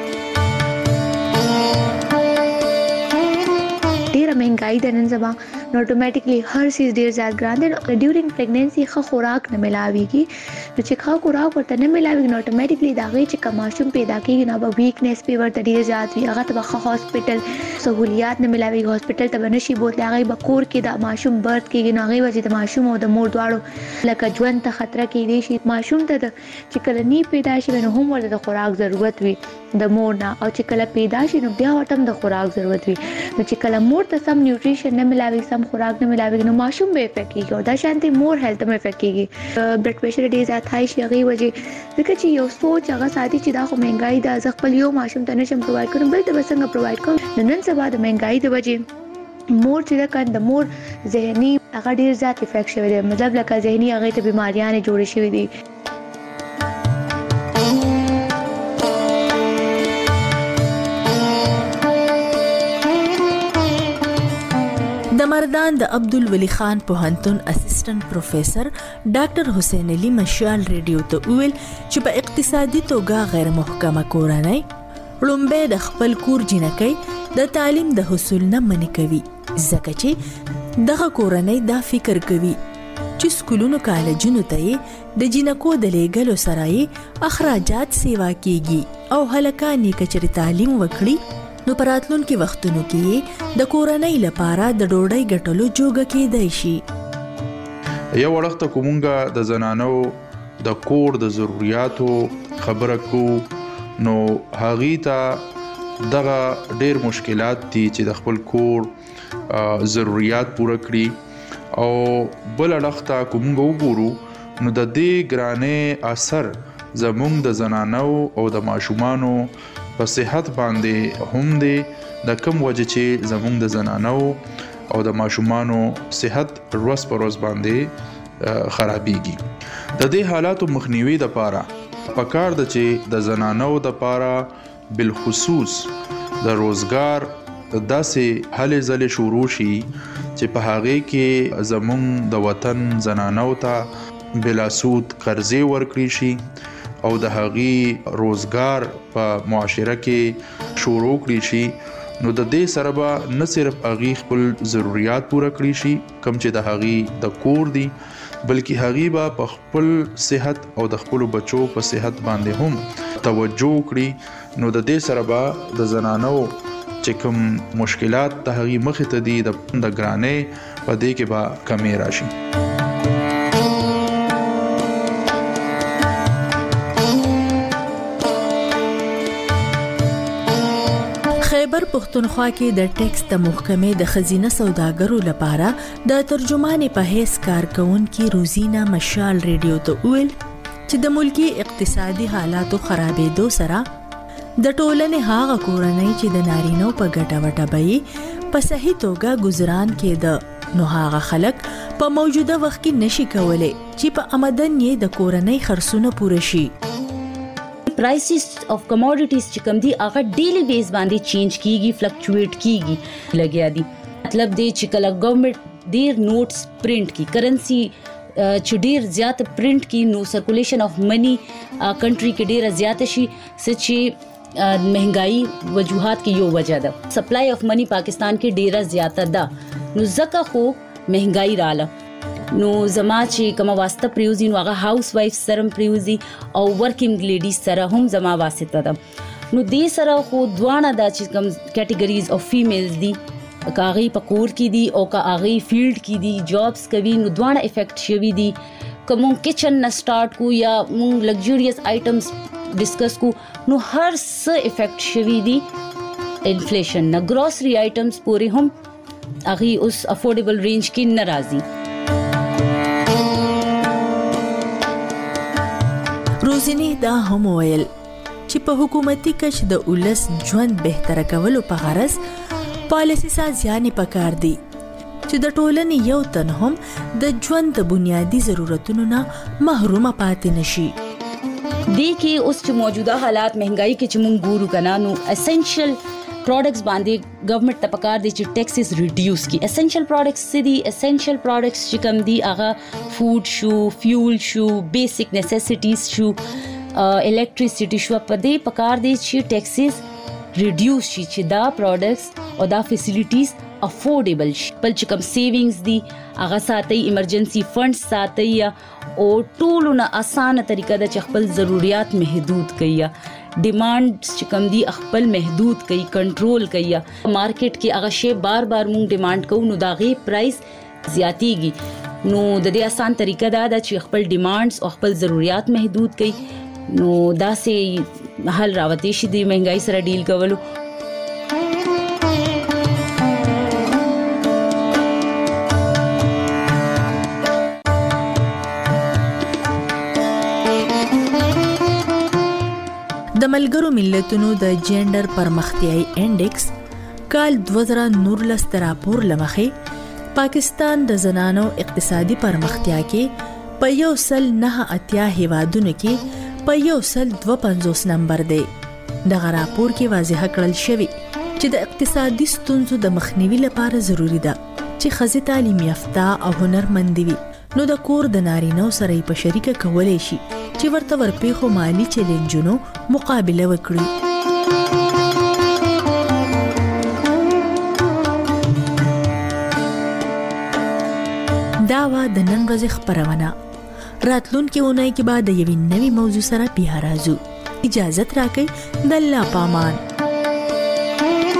ډیره مهنګای ده نن زما نو اتوماتیکلی هر چیز ډیر زیات ګران دي. ډیورینګ پریګننسي خو خوراک نه ملاويږي نو چې خو خوراک ورته نه ملاويږي نو اتوماتیکلی دا غي چې کماشوم پیدا کیږي نو به ویکنس په ورته ډیر زیات وي. هغه ته خو هاسپټل سہولیات نه ملاويږي هاسپټل ته بنشي بوت هغه به کور کې د ماشوم برت کیږي نو هغه وجه د ماشوم او د مور دواړو لکه ژوند ته خطر کېدی شي. ماشوم ته چې کله نی پیدا شي نو هم ورته د خوراک ضرورت وي د مور نه او چې کله پیدا شي نو بیا ورته د خوراک ضرورت وي نو چې کله مور ته سم نیوټریشن نه ملاوي سم خوراک نه ملاوي نو ماشوم به افیکټ کیږي او دا شانتي مور هیلث هم افیکټ کیږي. بلډ پريشر ډیر زیات هاي شي هغه وجه ځکه چې یو سوچ هغه ساتي چې دا خو مهنګای ده ځکه خپل یو ماشوم ته نشم پرووایډ کوم بل ته څنګه پرووایډ کوم. نو نن سبا د مهنګای د وجه مور چې دا کند مور ذهني هغه ډیر زیات افیکټ شوی دی مطلب لکه ذهني هغه ته بیماریاں جوړې شوې دي. د مردان د عبدالولی خان پوهنتون اسسټنټ پروفیسر ډاکټر حسین علي مشال ریډیو ته ویل چې په اقتصادي توګه غیر محکمه کورنۍ لومبه د خپل کور جنکۍ د تعلیم د حصول نه منې کوي ځکه چې دغه کورنۍ دا فکر کوي چې سکولونو کالجونو ته د جنکو د لیږلو سره اخراجات سیوا کیږي او هلکان یې کچري تعلیم وکړي نو پراتلون کې وختونو کې د کورنۍ لپاره د ډوډۍ ګټلو جوګه کېدای شي. یو وخت کومګه د زنانو د کور د ضرورتو خبره کو نو هغه ته دغه ډېر مشکلات دي چې د خپل کور ضرورت پوره کړي او بل وخت کومګه وګورو نو د دې ګرانه اثر زموږ د زنانو او د ماشومانو په صحت باندې هم دی د کم وجه چې زموږ د زنانو او د ماشومانو صحت روز پر روز باندې خرابېږي. د دې حالاتو مخنیوي لپاره پکار د چې د زنانو لپاره بالخصوص د روزګار داسې هلې ځلې شروع شي چې په هغه کې زموږ د وطن زنانو ته بلا سود قرضې ورکړي شي او د هغې روزګار په معاشره کې شروع کړي شي. نو د دې سره به نه صرف هغې خپل ضرورت پوره کړي شي کوم چې د هغې د کور دي بلکې هغې به په خپل صحت او د خپل بچو په صحت باندې هم توجه کړي. نو د دې سره به د زنانو چې کوم مشکلات د هغې مخې ته دي د ګرانۍ په دې کې به کمی راشي. خیبر پختونخوا کې د ټیکس د محکمې د خزینه سوداګرو لپاره د ترجمان په حیث کارکونکو روزینا مشال ریډیو ته ویل چې د ملکی اقتصادي حالاتو خرابېدو سره د ټولنې هغه کورنۍ چې د نارینو په ګټه وټه به په صحیح توګه گزاران کېده نو هغه خلک په موجوده وخت کې نشي کولای چې په آمدن یې د کورنۍ خرڅونه پوره شي. پرایسز اف کموډیټیز چې کوم دي هغه ډیلی بیس باندې چینج کیږي فلکچویټ کیږي لګیا دي. مطلب دی چې کله ګورنمنت ډیر نوټس پرینټ کی کرنسی چې ډیر زیات پرینټ کی نو سرکولیشن اف منی کنټری کې ډیر زیات شي چې مهنګای وجوهات کې یو وجہ ده. سپلای اف منی پاکستان کې ډیر زیات ده نو ځکه خو مهنګای رااله نو زما چې کومه واسطه پریوزي نو هغه هاوس وایف سره پریوزي او ورکینګ لیډیز سره هم زما واسطه ده. نو دې سره خو دوانه دا چې کوم کټګریز اف فیمیلز دي کاغي پکور کې دي او کاغي فیلډ کې دي جابس کوي نو دوانه افیکټ شوي دي. کوم کچن نه سٹارټ کو یا مون لگژریس آیټمز ډیسکس کو نو هر څه افیکټ شوي دي انفلیشن نه. ګروسری آیټمز پورې هم اغي اوس افورډیبل رینج کې ناراضي. روزینی دا هم ویل چې په حکومتي کچ د ولس ژوند بهتر کولو په غرض پالیسي سازیانې پکار دي چې د ټولنې یو تن هم د ژوند د بنیادی ضرورتونو نه محروم پاتې نشي. دې کې اوس چې موجوده حالات مهنګای کې چې مونږ ګورو کنه نو اسنشل پروډکټس باندې گورنمنت ته پکار دي چې ټیکسز ریډیوس کی. اسنشل پروډکټس څه دي؟ اسنشل پروډکټس چې کوم دي هغه فود شو فیول شو بیسیک نیسیسټیز شو الکتریسيټي شو په دې پکار دي چې ټیکسز ریډیوس شي چې دا پروډکټس او دا فیسیلیټیز افورډیبل شي. بل چې کوم سیوینګز دي هغه ساتي ایمرجنسي فندز ساتي او ټولونه اسانه طریقه د خپل ضرورت محدود کړي. ډیماند چې کوم دي خپل محدود کړي کنټرول کړي. مارکیټ کې هغه شی بار بار مونږ ډیماند کوو نو دا غي پرایس زیاتیږي. نو د دې آسان طریقه دا ده چې خپل ډیماندز او خپل ضرورت محدود کړي نو دا سه حل راوتی شي د مهنګای سره ډیل کولو. د ملګرو ملتونو د جندر پرمختیايي انډیکس کال دوه زره نولس راپور لمخې پاکستان د زنانو اقتصادي پرمختیا کې په یو سل نه اتیا هیوادونو کې په یو سل دوه پنځوس نمبر دی. دغه راپور کې واضح کړل شوی چې د اقتصادي ستونزو د مخنیوي لپاره ضروری ده چې ښځې تعلیم یافته او هنرمند وي نو د کور د نارینو سره په شریکه کولای شي چې ورته ورپېښو مالی چیلنجونو مقابله وکړي. دا وا د نن ورځې خبرونه. راتلونکي اونۍ کې به د یوې نوې موضوع سره بیا راځو. اجازه راکړئ. د الله پامان.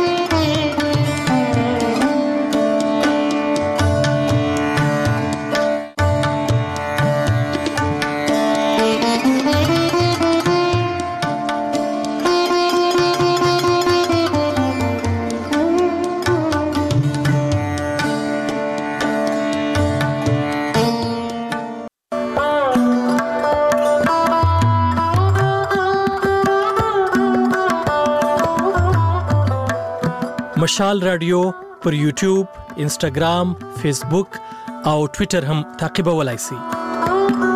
مشال رادیو پر یوټیوب، انسټاګرام، فیسبوک او ټوئیټر هم تعقیبولای شئ.